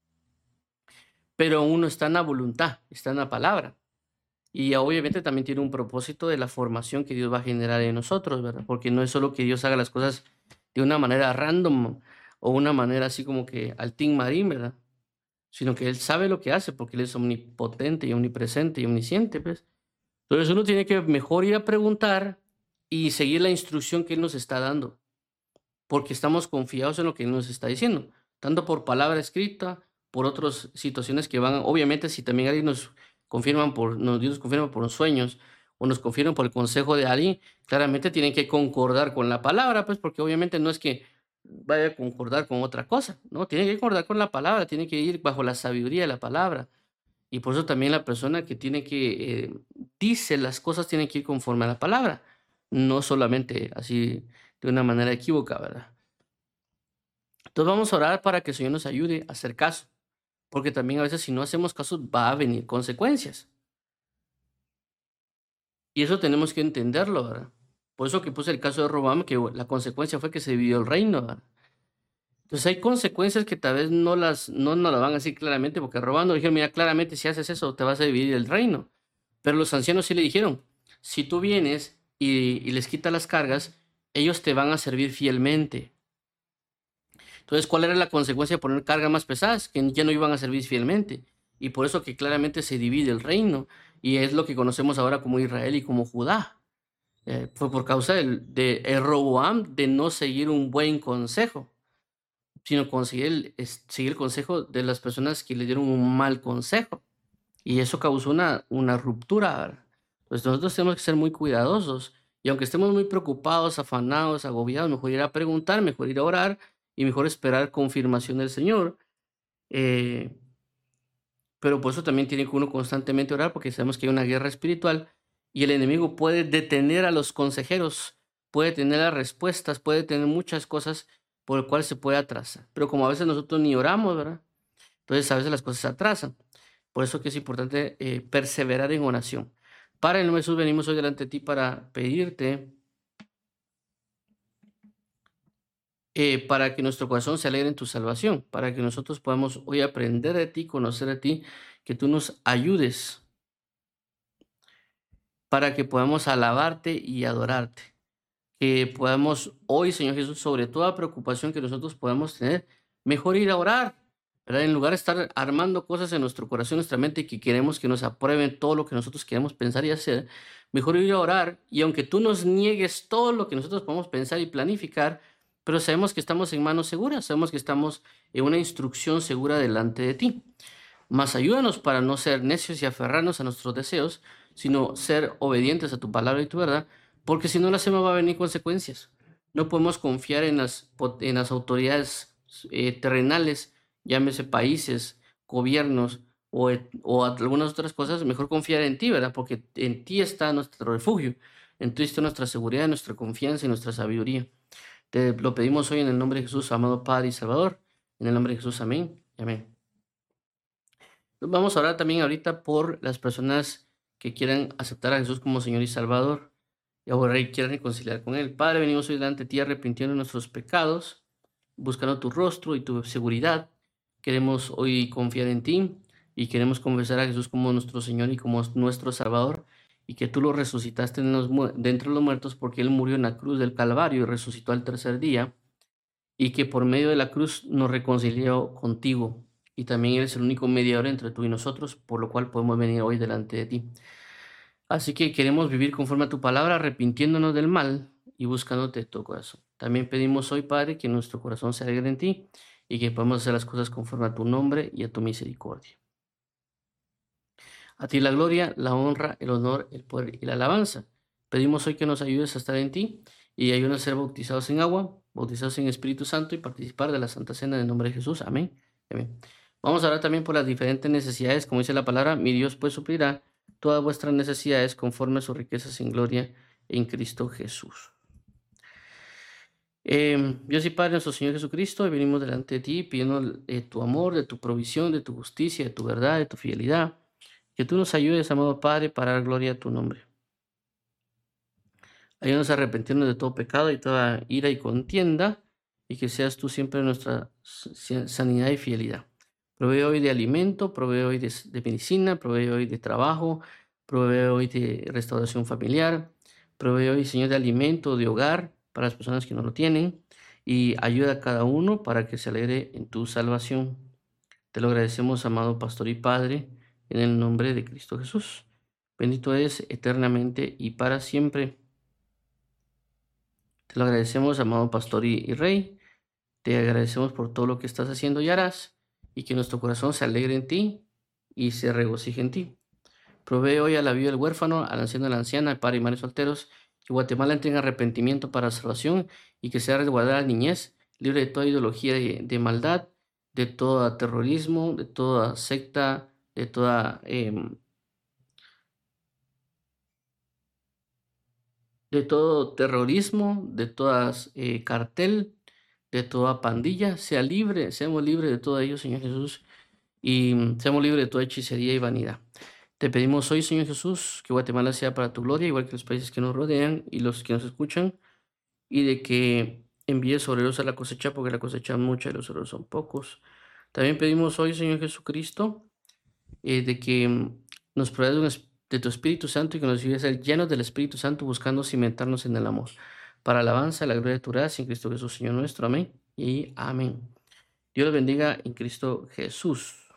Pero uno está en la voluntad, está en la palabra. Y obviamente también tiene un propósito de la formación que Dios va a generar en nosotros, ¿verdad? Porque no es solo que Dios haga las cosas de una manera random o una manera así como que al tin marín, ¿verdad? Sino que Él sabe lo que hace porque Él es omnipotente y omnipresente y omnisciente, pues. Entonces uno tiene que mejor ir a preguntar y seguir la instrucción que Él nos está dando, porque estamos confiados en lo que Él nos está diciendo, tanto por palabra escrita, por otras situaciones que van, obviamente si también alguien nos confirman Dios nos confirma por sueños o nos confirman por el consejo de alguien, claramente tienen que concordar con la palabra, pues porque obviamente no es que vaya a concordar con otra cosa, ¿no? Tiene que concordar con la palabra, tiene que ir bajo la sabiduría de la palabra. Y por eso también la persona que tiene que, dice las cosas tiene que ir conforme a la palabra, no solamente así de una manera equívoca, ¿verdad? Entonces vamos a orar para que el Señor nos ayude a hacer caso, porque también a veces si no hacemos caso va a venir consecuencias. Y eso tenemos que entenderlo, ¿verdad? Por eso que puse el caso de Robam, que la consecuencia fue que se dividió el reino, ¿verdad? Entonces hay consecuencias que tal vez no nos las van a decir claramente, porque a Robam nos dijeron, mira, claramente si haces eso te vas a dividir el reino. Pero los ancianos sí le dijeron, si tú vienes y les quitas las cargas, ellos te van a servir fielmente. Entonces, ¿cuál era la consecuencia de poner cargas más pesadas? Que ya no iban a servir fielmente. Y por eso que claramente se divide el reino. Y es lo que conocemos ahora como Israel y como Judá. Fue por causa de Roboam de no seguir un buen consejo, sino seguir el consejo de las personas que le dieron un mal consejo. Y eso causó una ruptura, ¿verdad? Pues nosotros tenemos que ser muy cuidadosos. Y aunque estemos muy preocupados, afanados, agobiados, mejor ir a preguntar, mejor ir a orar y mejor esperar confirmación del Señor. Eh, pero por eso también tiene que uno constantemente orar porque sabemos que hay una guerra espiritual y el enemigo puede detener a los consejeros, puede tener las respuestas, puede tener muchas cosas, por el cual se puede atrasar. Pero como a veces nosotros ni oramos, ¿verdad? Entonces a veces las cosas se atrasan. Por eso que es importante perseverar en oración. Padre, en el nombre de Jesús venimos hoy delante de ti para pedirte para que nuestro corazón se alegre en tu salvación, para que nosotros podamos hoy aprender de ti, conocer de ti, que tú nos ayudes para que podamos alabarte y adorarte. Que podamos hoy, Señor Jesús, sobre toda preocupación que nosotros podamos tener, mejor ir a orar, ¿verdad? En lugar de estar armando cosas en nuestro corazón, nuestra mente, que queremos que nos aprueben todo lo que nosotros queremos pensar y hacer, mejor ir a orar. Y aunque tú nos niegues todo lo que nosotros podemos pensar y planificar, pero sabemos que estamos en manos seguras, sabemos que estamos en una instrucción segura delante de ti. Mas ayúdanos para no ser necios y aferrarnos a nuestros deseos, sino ser obedientes a tu palabra y tu verdad, porque si no lo hacemos va a venir consecuencias. No podemos confiar en en las autoridades terrenales, llámese países, gobiernos o algunas otras cosas, mejor confiar en ti, ¿verdad? Porque en ti está nuestro refugio, en ti está nuestra seguridad, nuestra confianza y nuestra sabiduría. Te lo pedimos hoy en el nombre de Jesús, amado Padre y Salvador. En el nombre de Jesús, amén. Amén. Vamos a orar también ahorita por las personas que quieran aceptar a Jesús como Señor y Salvador y ahora quieren reconciliar con Él. Padre, venimos hoy delante de ti arrepintiendo de nuestros pecados, buscando tu rostro y tu seguridad. Queremos hoy confiar en ti y queremos confesar a Jesús como nuestro Señor y como nuestro Salvador, y que tú lo resucitaste de entre los muertos, porque Él murió en la cruz del Calvario y resucitó al tercer día, y que por medio de la cruz nos reconcilió contigo. Y también eres el único mediador entre tú y nosotros, por lo cual podemos venir hoy delante de ti. Así que queremos vivir conforme a tu palabra, arrepintiéndonos del mal y buscándote de todo corazón. También pedimos hoy, Padre, que nuestro corazón se alegre en ti y que podamos hacer las cosas conforme a tu nombre y a tu misericordia. A ti la gloria, la honra, el honor, el poder y la alabanza. Pedimos hoy que nos ayudes a estar en ti y ayúdanos a ser bautizados en agua, bautizados en Espíritu Santo y participar de la Santa Cena en el nombre de Jesús. Amén. Amén. Vamos a hablar también por las diferentes necesidades, como dice la palabra, mi Dios pues suplirá todas vuestras necesidades conforme a sus riquezas en gloria en Cristo Jesús. Dios y Padre, nuestro Señor Jesucristo, y venimos delante de ti pidiendo tu amor, de tu provisión, de tu justicia, de tu verdad, de tu fidelidad. Que tú nos ayudes, amado Padre, para dar gloria a tu nombre. Ayúdanos a arrepentirnos de todo pecado y toda ira y contienda, y que seas tú siempre nuestra sanidad y fidelidad. Provee hoy de alimento, provee hoy de medicina, provee hoy de trabajo, provee hoy de restauración familiar, provee hoy, Señor, de alimento, de hogar para las personas que no lo tienen, y ayuda a cada uno para que se alegre en tu salvación. Te lo agradecemos, amado Pastor y Padre, en el nombre de Cristo Jesús. Bendito es eternamente y para siempre. Te lo agradecemos, amado Pastor y Rey. Te agradecemos por todo lo que estás haciendo y harás, y que nuestro corazón se alegre en ti y se regocije en ti. Provee hoy a la viuda del huérfano, al anciano y a la anciana, al padre y madres solteros, que Guatemala tenga arrepentimiento para salvación y que sea resguardada la niñez, libre de toda ideología de maldad, de todo terrorismo, de toda secta, de toda de todo terrorismo, de todas cartel, de toda pandilla, sea libre, seamos libres de todo ello, Señor Jesús, y seamos libres de toda hechicería y vanidad. Te pedimos hoy, Señor Jesús, que Guatemala sea para tu gloria, igual que los países que nos rodean y los que nos escuchan, y de que envíes obreros a la cosecha, porque la cosecha es mucha y los obreros son pocos. También pedimos hoy, Señor Jesucristo, de que nos proveas de tu Espíritu Santo y que nos ayudes a ser llenos del Espíritu Santo, buscando cimentarnos en el amor. Para alabanza y la gloria de tu gracia en Cristo Jesús, Señor nuestro. Amén y amén. Dios los bendiga en Cristo Jesús.